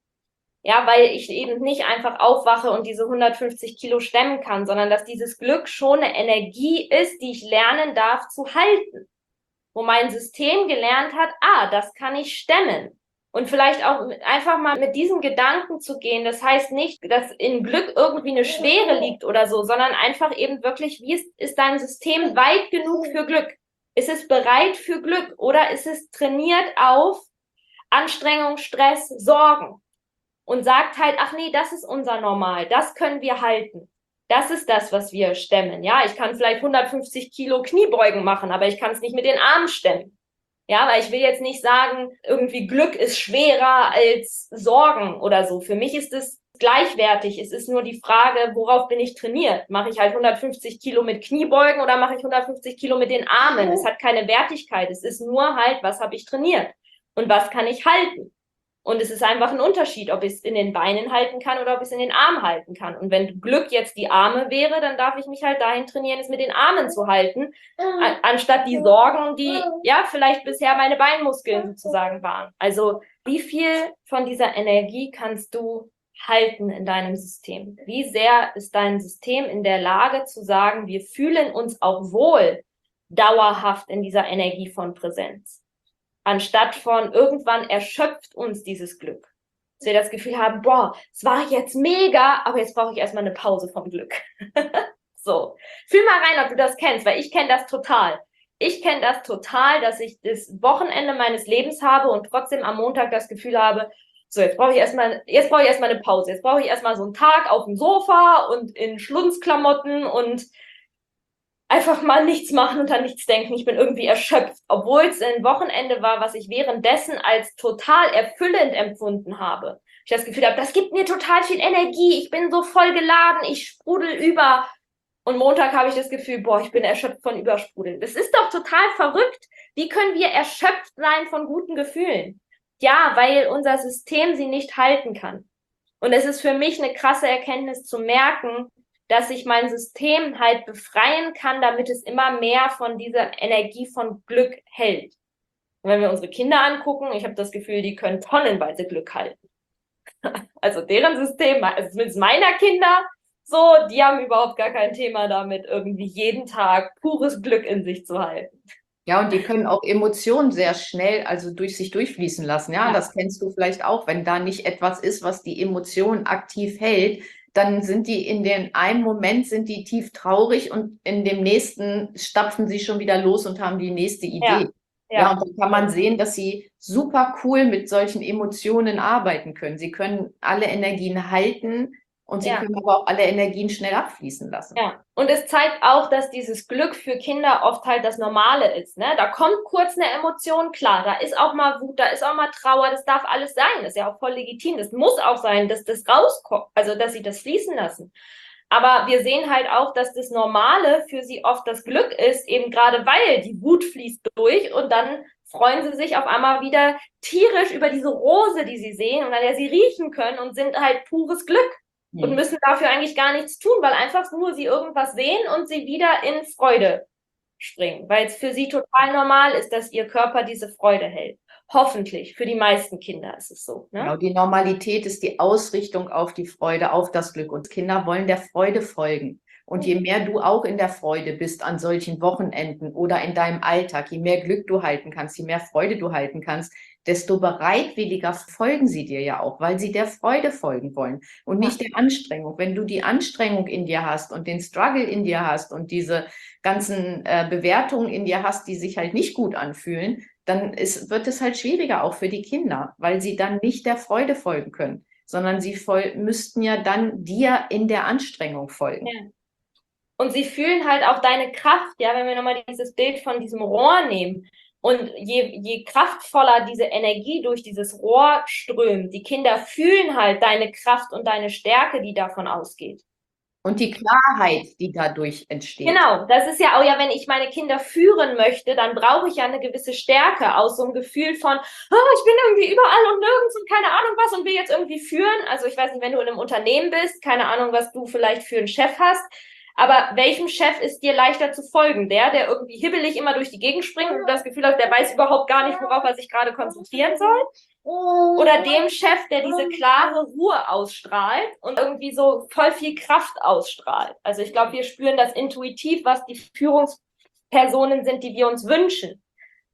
A: Ja, weil ich eben nicht einfach aufwache und diese hundertfünfzig Kilo stemmen kann, sondern dass dieses Glück schon eine Energie ist, die ich lernen darf zu halten. Wo mein System gelernt hat, ah, das kann ich stemmen. Und vielleicht auch einfach mal mit diesem Gedanken zu gehen. Das heißt nicht, dass in Glück irgendwie eine Schwere liegt oder so, sondern einfach eben wirklich, wie ist, ist dein System weit genug für Glück? Ist es bereit für Glück oder ist es trainiert auf Anstrengung, Stress, Sorgen? Und sagt halt, ach nee, das ist unser Normal, das können wir halten. Das ist das, was wir stemmen. Ja, ich kann vielleicht hundertfünfzig Kilo Kniebeugen machen, aber ich kann es nicht mit den Armen stemmen. Ja, weil ich will jetzt nicht sagen, irgendwie Glück ist schwerer als Sorgen oder so. Für mich ist es gleichwertig. Es ist nur die Frage, worauf bin ich trainiert? Mache ich halt hundertfünfzig Kilo mit Kniebeugen oder mache ich hundertfünfzig Kilo mit den Armen? Es hat keine Wertigkeit. Es ist nur halt, was habe ich trainiert? Und was kann ich halten? Und es ist einfach ein Unterschied, ob ich es in den Beinen halten kann oder ob ich es in den Armen halten kann. Und wenn Glück jetzt die Arme wäre, dann darf ich mich halt dahin trainieren, es mit den Armen zu halten, an, anstatt die Sorgen, die ja vielleicht bisher meine Beinmuskeln sozusagen waren. Also wie viel von dieser Energie kannst du halten in deinem System? Wie sehr ist dein System in der Lage zu sagen, wir fühlen uns auch wohl dauerhaft in dieser Energie von Präsenz? Anstatt von irgendwann erschöpft uns dieses Glück. Dass wir das Gefühl haben, boah, es war jetzt mega, aber jetzt brauche ich erstmal eine Pause vom Glück. So, fühl mal rein, ob du das kennst, weil ich kenne das total. Ich kenne das total, dass ich das Wochenende meines Lebens habe und trotzdem am Montag das Gefühl habe, so, jetzt brauche ich erstmal, jetzt brauche ich erstmal eine Pause. Jetzt brauche ich erstmal so einen Tag auf dem Sofa und in Schlunzklamotten und einfach mal nichts machen und an nichts denken. Ich bin irgendwie erschöpft, obwohl es ein Wochenende war, was ich währenddessen als total erfüllend empfunden habe. Ich das Gefühl habe, das gibt mir total viel Energie. Ich bin so voll geladen, ich sprudel über. Und Montag habe ich das Gefühl, boah, ich bin erschöpft von Übersprudeln. Das ist doch total verrückt. Wie können wir erschöpft sein von guten Gefühlen? Ja, weil unser System sie nicht halten kann. Und es ist für mich eine krasse Erkenntnis zu merken, dass ich mein System halt befreien kann, damit es immer mehr von dieser Energie von Glück hält. Und wenn wir unsere Kinder angucken, ich habe das Gefühl, die können tonnenweise Glück halten. Also deren System, also zumindest meiner Kinder, so, die haben überhaupt gar kein Thema damit, irgendwie jeden Tag pures Glück in sich zu halten.
B: Ja, und die können auch Emotionen sehr schnell, also durch sich durchfließen lassen. Ja,
A: Ja.
B: Das kennst du vielleicht auch, wenn da nicht etwas ist, was die Emotionen aktiv hält, dann sind die in den einen Moment sind die tief traurig und in dem nächsten stapfen sie schon wieder los und haben die nächste Idee.
A: Ja,
B: ja. ja und dann kann man sehen, dass sie super cool mit solchen Emotionen arbeiten können. Sie können alle Energien halten und sie
A: ja.
B: können aber auch alle Energien schnell abfließen lassen.
A: Ja, und es zeigt auch, dass dieses Glück für Kinder oft halt das Normale ist. Ne? Da kommt kurz eine Emotion, klar, da ist auch mal Wut, da ist auch mal Trauer, das darf alles sein, das ist ja auch voll legitim. Das muss auch sein, dass das rauskommt, also dass sie das fließen lassen. Aber wir sehen halt auch, dass das Normale für sie oft das Glück ist, eben gerade weil die Wut fließt durch und dann freuen sie sich auf einmal wieder tierisch über diese Rose, die sie sehen und an der sie riechen können und sind halt pures Glück. Und müssen dafür eigentlich gar nichts tun, weil einfach nur sie irgendwas sehen und sie wieder in Freude springen, weil es für sie total normal ist, dass ihr Körper diese Freude hält. Hoffentlich, für die meisten Kinder ist es so. Ne?
B: Genau, die Normalität ist die Ausrichtung auf die Freude, auf das Glück. Und Kinder wollen der Freude folgen. Und je mehr du auch in der Freude bist an solchen Wochenenden oder in deinem Alltag, je mehr Glück du halten kannst, je mehr Freude du halten kannst, desto bereitwilliger folgen sie dir ja auch, weil sie der Freude folgen wollen und nicht der Anstrengung. Wenn du die Anstrengung in dir hast und den Struggle in dir hast und diese ganzen äh, Bewertungen in dir hast, die sich halt nicht gut anfühlen, dann ist, wird es halt schwieriger auch für die Kinder, weil sie dann nicht der Freude folgen können, sondern sie voll, müssten ja dann dir in der Anstrengung folgen.
A: Ja. Und sie fühlen halt auch deine Kraft, ja, wenn wir nochmal dieses Bild von diesem Rohr nehmen. Und je, je kraftvoller diese Energie durch dieses Rohr strömt, die Kinder fühlen halt deine Kraft und deine Stärke, die davon ausgeht.
B: Und die Klarheit, die dadurch entsteht.
A: Genau, das ist ja auch ja, wenn ich meine Kinder führen möchte, dann brauche ich ja eine gewisse Stärke aus so einem Gefühl von, oh, ich bin irgendwie überall und nirgends und keine Ahnung was und will jetzt irgendwie führen. Also ich weiß nicht, wenn du in einem Unternehmen bist, keine Ahnung, was du vielleicht für einen Chef hast, aber welchem Chef ist dir leichter zu folgen? Der, der irgendwie hibbelig immer durch die Gegend springt und du das Gefühl hast, der weiß überhaupt gar nicht, worauf er sich gerade konzentrieren soll? Oder dem Chef, der diese klare Ruhe ausstrahlt und irgendwie so voll viel Kraft ausstrahlt? Also ich glaube, wir spüren das intuitiv, was die Führungspersonen sind, die wir uns wünschen.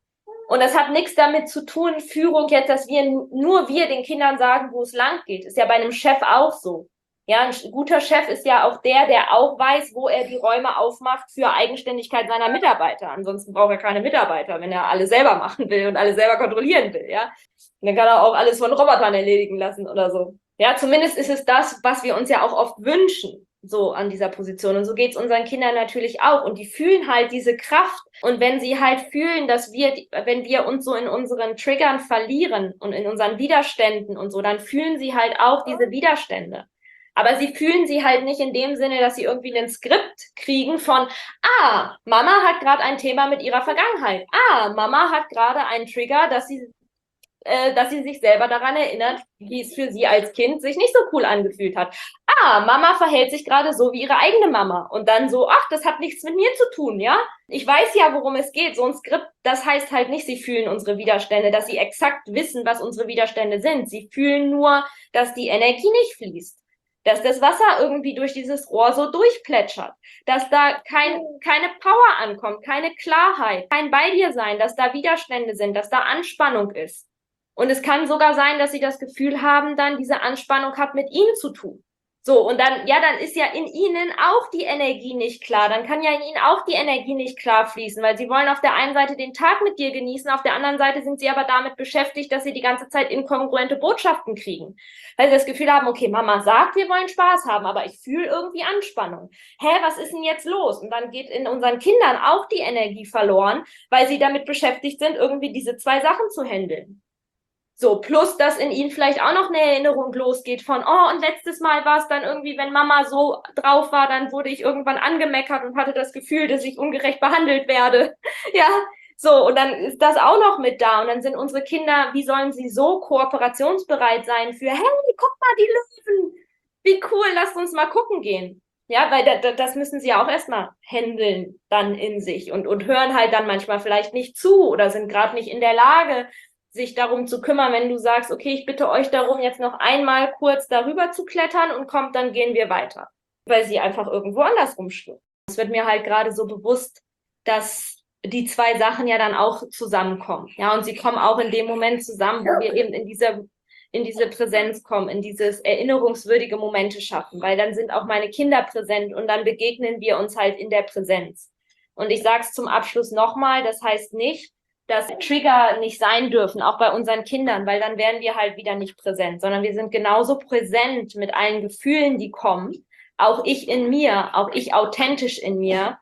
A: Und das hat nichts damit zu tun, Führung jetzt, dass wir nur wir den Kindern sagen, wo es lang geht. Ist ja bei einem Chef auch so. Ja, ein guter Chef ist ja auch der, der auch weiß, wo er die Räume aufmacht für Eigenständigkeit seiner Mitarbeiter. Ansonsten braucht er keine Mitarbeiter, wenn er alles selber machen will und alles selber kontrollieren will, ja. Und dann kann er auch alles von Robotern erledigen lassen oder so. Ja, zumindest ist es das, was wir uns ja auch oft wünschen, so an dieser Position. Und so geht's unseren Kindern natürlich auch. Und die fühlen halt diese Kraft. Und wenn sie halt fühlen, dass wir, wenn wir uns so in unseren Triggern verlieren und in unseren Widerständen und so, dann fühlen sie halt auch diese Widerstände. Aber sie fühlen sie halt nicht in dem Sinne, dass sie irgendwie ein Skript kriegen von, ah, Mama hat gerade ein Thema mit ihrer Vergangenheit. Ah, Mama hat gerade einen Trigger, dass sie, äh, dass sie sich selber daran erinnert, wie es für sie als Kind sich nicht so cool angefühlt hat. Ah, Mama verhält sich gerade so wie ihre eigene Mama. Und dann so, ach, das hat nichts mit mir zu tun, ja? Ich weiß ja, worum es geht. So ein Skript, das heißt halt nicht, sie fühlen unsere Widerstände, dass sie exakt wissen, was unsere Widerstände sind. Sie fühlen nur, dass die Energie nicht fließt. Dass das Wasser irgendwie durch dieses Rohr so durchplätschert, dass da kein, keine Power ankommt, keine Klarheit, kein bei dir sein, dass da Widerstände sind, dass da Anspannung ist. Und es kann sogar sein, dass sie das Gefühl haben, dann diese Anspannung hat mit ihnen zu tun. So, und dann, ja, dann ist ja in ihnen auch die Energie nicht klar. Dann kann ja in ihnen auch die Energie nicht klar fließen, weil sie wollen auf der einen Seite den Tag mit dir genießen, auf der anderen Seite sind sie aber damit beschäftigt, dass sie die ganze Zeit inkongruente Botschaften kriegen. Weil sie das Gefühl haben, okay, Mama sagt, wir wollen Spaß haben, aber ich fühle irgendwie Anspannung. Hä, was ist denn jetzt los? Und dann geht in unseren Kindern auch die Energie verloren, weil sie damit beschäftigt sind, irgendwie diese zwei Sachen zu handeln. So, plus, dass in ihnen vielleicht auch noch eine Erinnerung losgeht von, oh, und letztes Mal war es dann irgendwie, wenn Mama so drauf war, dann wurde ich irgendwann angemeckert und hatte das Gefühl, dass ich ungerecht behandelt werde. Ja, so, und dann ist das auch noch mit da. Und dann sind unsere Kinder, wie sollen sie so kooperationsbereit sein für, hey, guck mal, die Löwen, wie cool, lasst uns mal gucken gehen. Ja, weil da, das müssen sie ja auch erstmal handeln dann in sich und, und hören halt dann manchmal vielleicht nicht zu oder sind gerade nicht in der Lage, sich darum zu kümmern, wenn du sagst, okay, ich bitte euch darum, jetzt noch einmal kurz darüber zu klettern und kommt, dann gehen wir weiter. Weil sie einfach irgendwo anders rumschwimmen. Es wird mir halt gerade so bewusst, dass die zwei Sachen ja dann auch zusammenkommen. Ja, und sie kommen auch in dem Moment zusammen, wo wir eben in dieser, in diese Präsenz kommen, in dieses erinnerungswürdige Momente schaffen, weil dann sind auch meine Kinder präsent und dann begegnen wir uns halt in der Präsenz. Und ich sage es zum Abschluss nochmal, das heißt nicht, dass Trigger nicht sein dürfen, auch bei unseren Kindern, weil dann wären wir halt wieder nicht präsent, sondern wir sind genauso präsent mit allen Gefühlen, die kommen, auch ich in mir, auch ich authentisch in mir,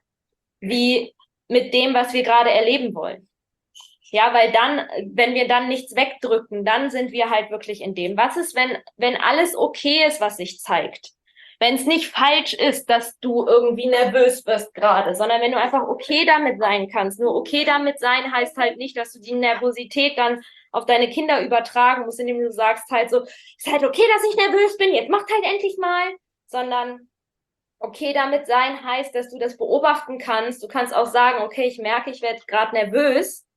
A: wie mit dem, was wir gerade erleben wollen. Ja, weil dann, wenn wir dann nichts wegdrücken, dann sind wir halt wirklich in dem. Was ist, wenn, wenn alles okay ist, was sich zeigt? Wenn es nicht falsch ist, dass du irgendwie nervös wirst gerade, sondern wenn du einfach okay damit sein kannst. Nur okay damit sein heißt halt nicht, dass du die Nervosität dann auf deine Kinder übertragen musst, indem du sagst halt so, ist halt okay, dass ich nervös bin, jetzt macht halt endlich mal, sondern okay damit sein heißt, dass du das beobachten kannst. Du kannst auch sagen, okay, ich merke, ich werde gerade nervös.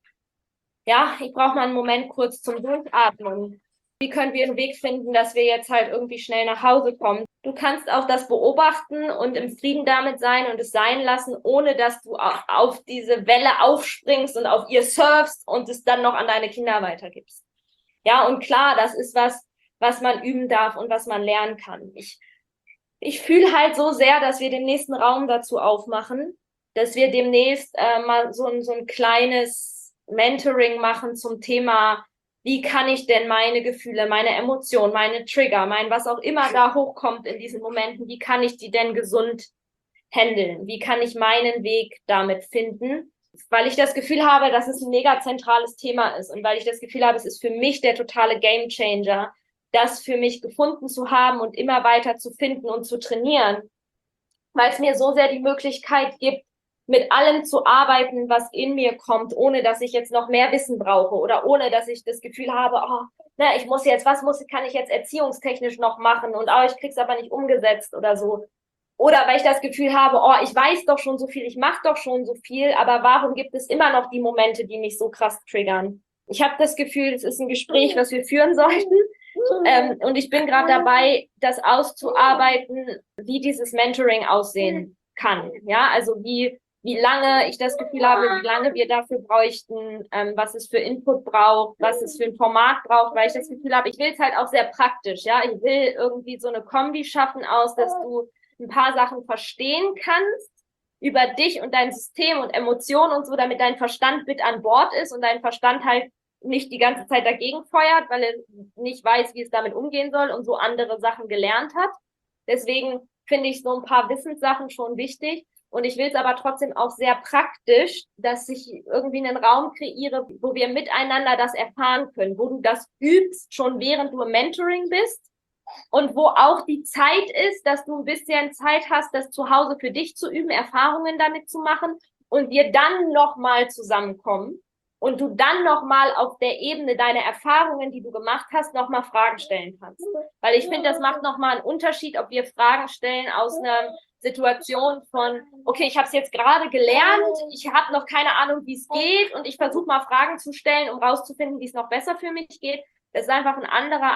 A: Ja, ich brauche mal einen Moment kurz zum Durchatmen. Wie können wir einen Weg finden, dass wir jetzt halt irgendwie schnell nach Hause kommen? Du kannst auch das beobachten und im Frieden damit sein und es sein lassen, ohne dass du auf diese Welle aufspringst und auf ihr surfst und es dann noch an deine Kinder weitergibst. Ja, und klar, das ist was, was man üben darf und was man lernen kann. Ich, ich fühle halt so sehr, dass wir den nächsten Raum dazu aufmachen, dass wir demnächst äh, mal so ein, so ein kleines Mentoring machen zum Thema, wie kann ich denn meine Gefühle, meine Emotionen, meine Trigger, mein was auch immer da hochkommt in diesen Momenten, wie kann ich die denn gesund handeln? Wie kann ich meinen Weg damit finden? Weil ich das Gefühl habe, dass es ein mega zentrales Thema ist und weil ich das Gefühl habe, es ist für mich der totale Gamechanger, das für mich gefunden zu haben und immer weiter zu finden und zu trainieren, weil es mir so sehr die Möglichkeit gibt, mit allem zu arbeiten, was in mir kommt, ohne dass ich jetzt noch mehr Wissen brauche oder ohne dass ich das Gefühl habe, oh, na, ich muss jetzt, was muss, kann ich jetzt erziehungstechnisch noch machen und oh, ich krieg's aber nicht umgesetzt oder so. Oder weil ich das Gefühl habe, oh, ich weiß doch schon so viel, ich mache doch schon so viel, aber warum gibt es immer noch die Momente, die mich so krass triggern? Ich habe das Gefühl, es ist ein Gespräch, was wir führen sollten. Ähm, und ich bin gerade dabei, das auszuarbeiten, wie dieses Mentoring aussehen kann. Ja, also wie, wie lange ich das Gefühl habe, wie lange wir dafür bräuchten, ähm, was es für Input braucht, was es für ein Format braucht, weil ich das Gefühl habe, ich will es halt auch sehr praktisch. Ja, ich will irgendwie so eine Kombi schaffen aus, dass du ein paar Sachen verstehen kannst über dich und dein System und Emotionen und so, damit dein Verstand mit an Bord ist und dein Verstand halt nicht die ganze Zeit dagegen feuert, weil er nicht weiß, wie es damit umgehen soll und so andere Sachen gelernt hat. Deswegen finde ich so ein paar Wissenssachen schon wichtig. Und ich will es aber trotzdem auch sehr praktisch, dass ich irgendwie einen Raum kreiere, wo wir miteinander das erfahren können, wo du das übst, schon während du im Mentoring bist. Und wo auch die Zeit ist, dass du ein bisschen Zeit hast, das zu Hause für dich zu üben, Erfahrungen damit zu machen und wir dann nochmal zusammenkommen und du dann nochmal auf der Ebene deiner Erfahrungen, die du gemacht hast, nochmal Fragen stellen kannst. Weil ich finde, das macht nochmal einen Unterschied, ob wir Fragen stellen aus einer Situation von, okay, ich habe es jetzt gerade gelernt, ich habe noch keine Ahnung, wie es geht und ich versuche mal Fragen zu stellen, um rauszufinden, wie es noch besser für mich geht. Das ist einfach ein anderer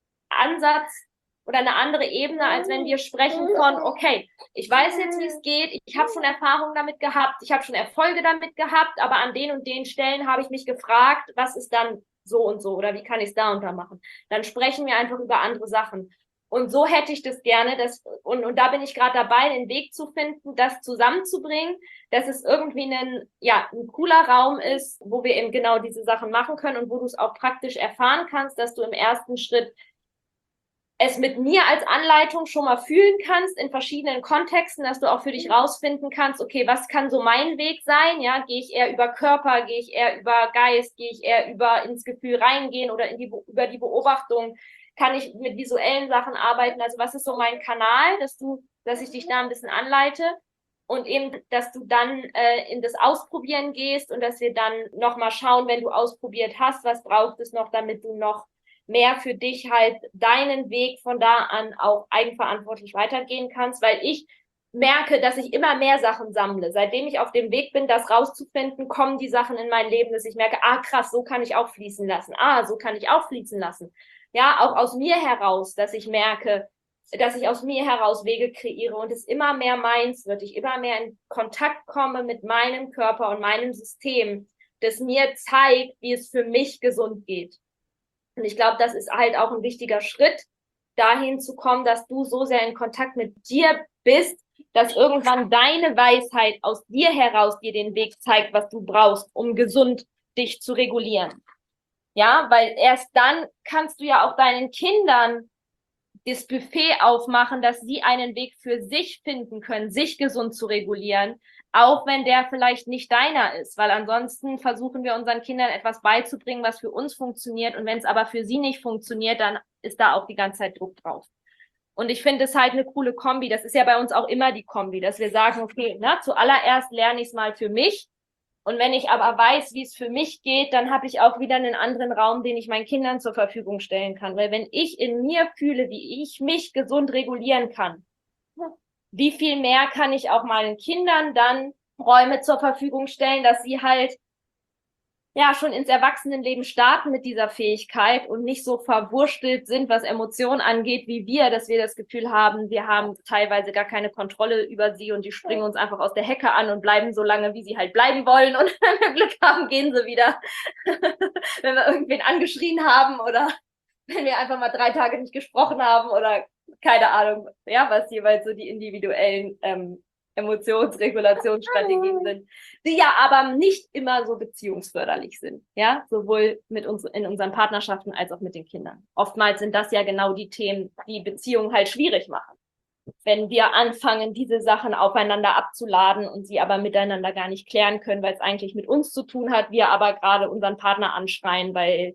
A: Ansatz oder eine andere Ebene, als wenn wir sprechen von, okay, ich weiß jetzt, wie es geht, ich habe schon Erfahrungen damit gehabt, ich habe schon Erfolge damit gehabt, aber an den und den Stellen habe ich mich gefragt, was ist dann so und so oder wie kann ich es da und da machen. Dann sprechen wir einfach über andere Sachen. Und so hätte ich das gerne, das, und, und da bin ich gerade dabei, den Weg zu finden, das zusammenzubringen, dass es irgendwie ein, ja, ein cooler Raum ist, wo wir eben genau diese Sachen machen können und wo du es auch praktisch erfahren kannst, dass du im ersten Schritt es mit mir als Anleitung schon mal fühlen kannst in verschiedenen Kontexten, dass du auch für dich rausfinden kannst, okay, was kann so mein Weg sein? Ja, gehe ich eher über Körper, gehe ich eher über Geist, gehe ich eher über ins Gefühl reingehen oder in die, über die Beobachtung? Kann ich mit visuellen Sachen arbeiten? Also was ist so mein Kanal, dass du, dass ich dich da ein bisschen anleite? Und eben, dass du dann äh, in das Ausprobieren gehst und dass wir dann nochmal schauen, wenn du ausprobiert hast, was braucht es noch, damit du noch mehr für dich halt deinen Weg von da an auch eigenverantwortlich weitergehen kannst, weil ich merke, dass ich immer mehr Sachen sammle. Seitdem ich auf dem Weg bin, das rauszufinden, kommen die Sachen in mein Leben, dass ich merke, ah krass, so kann ich auch fließen lassen. Ah, so kann ich auch fließen lassen. Ja, auch aus mir heraus, dass ich merke, dass ich aus mir heraus Wege kreiere und es immer mehr meins wird. Ich immer mehr in Kontakt komme mit meinem Körper und meinem System, das mir zeigt, wie es für mich gesund geht. Und ich glaube, das ist halt auch ein wichtiger Schritt, dahin zu kommen, dass du so sehr in Kontakt mit dir bist, dass irgendwann deine Weisheit aus dir heraus dir den Weg zeigt, was du brauchst, um gesund dich zu regulieren. Ja, weil erst dann kannst du ja auch deinen Kindern das Buffet aufmachen, dass sie einen Weg für sich finden können, sich gesund zu regulieren, auch wenn der vielleicht nicht deiner ist, weil ansonsten versuchen wir unseren Kindern etwas beizubringen, was für uns funktioniert und wenn es aber für sie nicht funktioniert, dann ist da auch die ganze Zeit Druck drauf. Und ich finde es halt eine coole Kombi, das ist ja bei uns auch immer die Kombi, dass wir sagen, okay, na, zuallererst lerne ich es mal für mich und wenn ich aber weiß, wie es für mich geht, dann habe ich auch wieder einen anderen Raum, den ich meinen Kindern zur Verfügung stellen kann, weil wenn ich in mir fühle, wie ich mich gesund regulieren kann, wie viel mehr kann ich auch meinen Kindern dann Räume zur Verfügung stellen, dass sie halt ja, schon ins Erwachsenenleben starten mit dieser Fähigkeit und nicht so verwurstelt sind, was Emotionen angeht, wie wir, dass wir das Gefühl haben, wir haben teilweise gar keine Kontrolle über sie und die springen uns einfach aus der Hecke an und bleiben so lange, wie sie halt bleiben wollen und wenn wir Glück haben, gehen sie wieder, wenn wir irgendwen angeschrien haben oder wenn wir einfach mal drei Tage nicht gesprochen haben oder keine Ahnung, ja, was jeweils so die individuellen ähm, Emotionsregulationsstrategien sind, die ja aber nicht immer so beziehungsförderlich sind, ja, sowohl mit uns in unseren Partnerschaften als auch mit den Kindern. Oftmals sind das ja genau die Themen, die Beziehungen halt schwierig machen. Wenn wir anfangen, diese Sachen aufeinander abzuladen und sie aber miteinander gar nicht klären können, weil es eigentlich mit uns zu tun hat, wir aber gerade unseren Partner anschreien, weil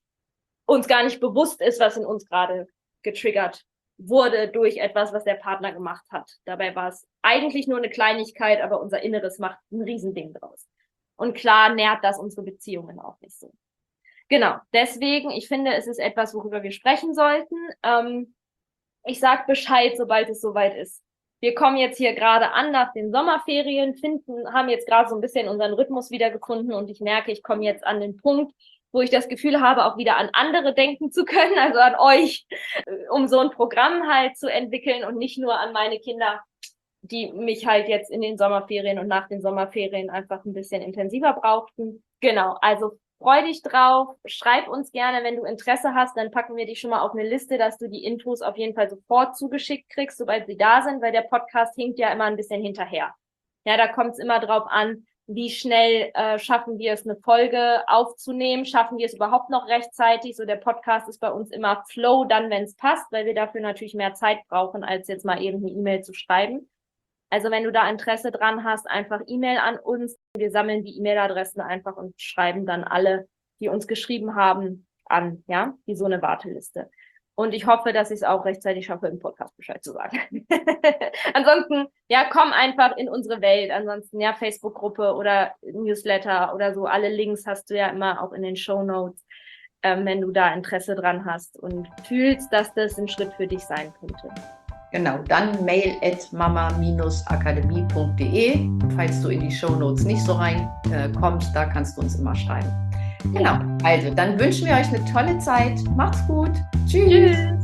A: uns gar nicht bewusst ist, was in uns gerade getriggert wurde durch etwas, was der Partner gemacht hat. Dabei war es eigentlich nur eine Kleinigkeit, aber unser Inneres macht ein Riesending draus. Und klar nährt das unsere Beziehungen auch nicht so. Genau, deswegen, ich finde, es ist etwas, worüber wir sprechen sollten. Ähm, ich sag Bescheid, sobald es soweit ist. Wir kommen jetzt hier gerade an nach den Sommerferien, finden, haben jetzt gerade so ein bisschen unseren Rhythmus wiedergefunden und ich merke, ich komme jetzt an den Punkt, wo ich das Gefühl habe, auch wieder an andere denken zu können, also an euch, um so ein Programm halt zu entwickeln und nicht nur an meine Kinder, die mich halt jetzt in den Sommerferien und nach den Sommerferien einfach ein bisschen intensiver brauchten. Genau, also freu dich drauf, schreib uns gerne, wenn du Interesse hast, dann packen wir dich schon mal auf eine Liste, dass du die Infos auf jeden Fall sofort zugeschickt kriegst, sobald sie da sind, weil der Podcast hinkt ja immer ein bisschen hinterher. Ja, da kommt es immer drauf an, wie schnell äh, schaffen wir es, eine Folge aufzunehmen, schaffen wir es überhaupt noch rechtzeitig, so der Podcast ist bei uns immer Flow, dann wenn es passt, weil wir dafür natürlich mehr Zeit brauchen, als jetzt mal eben eine E-Mail zu schreiben. Also wenn du da Interesse dran hast, einfach E-Mail an uns, wir sammeln die E-Mail-Adressen einfach und schreiben dann alle, die uns geschrieben haben, an, ja, wie so eine Warteliste. Und ich hoffe, dass ich es auch rechtzeitig schaffe, im Podcast Bescheid zu sagen. Ansonsten, ja, komm einfach in unsere Welt. Ansonsten, ja, Facebook-Gruppe oder Newsletter oder so. Alle Links hast du ja immer auch in den Shownotes, ähm, wenn du da Interesse dran hast und fühlst, dass das ein Schritt für dich sein könnte.
B: Genau, dann mail at mama akademie punkt de. Falls du in die Shownotes nicht so reinkommst, äh, da kannst du uns immer schreiben. Genau, also dann wünschen wir euch eine tolle Zeit. Macht's gut. Tschüss. Tschüss.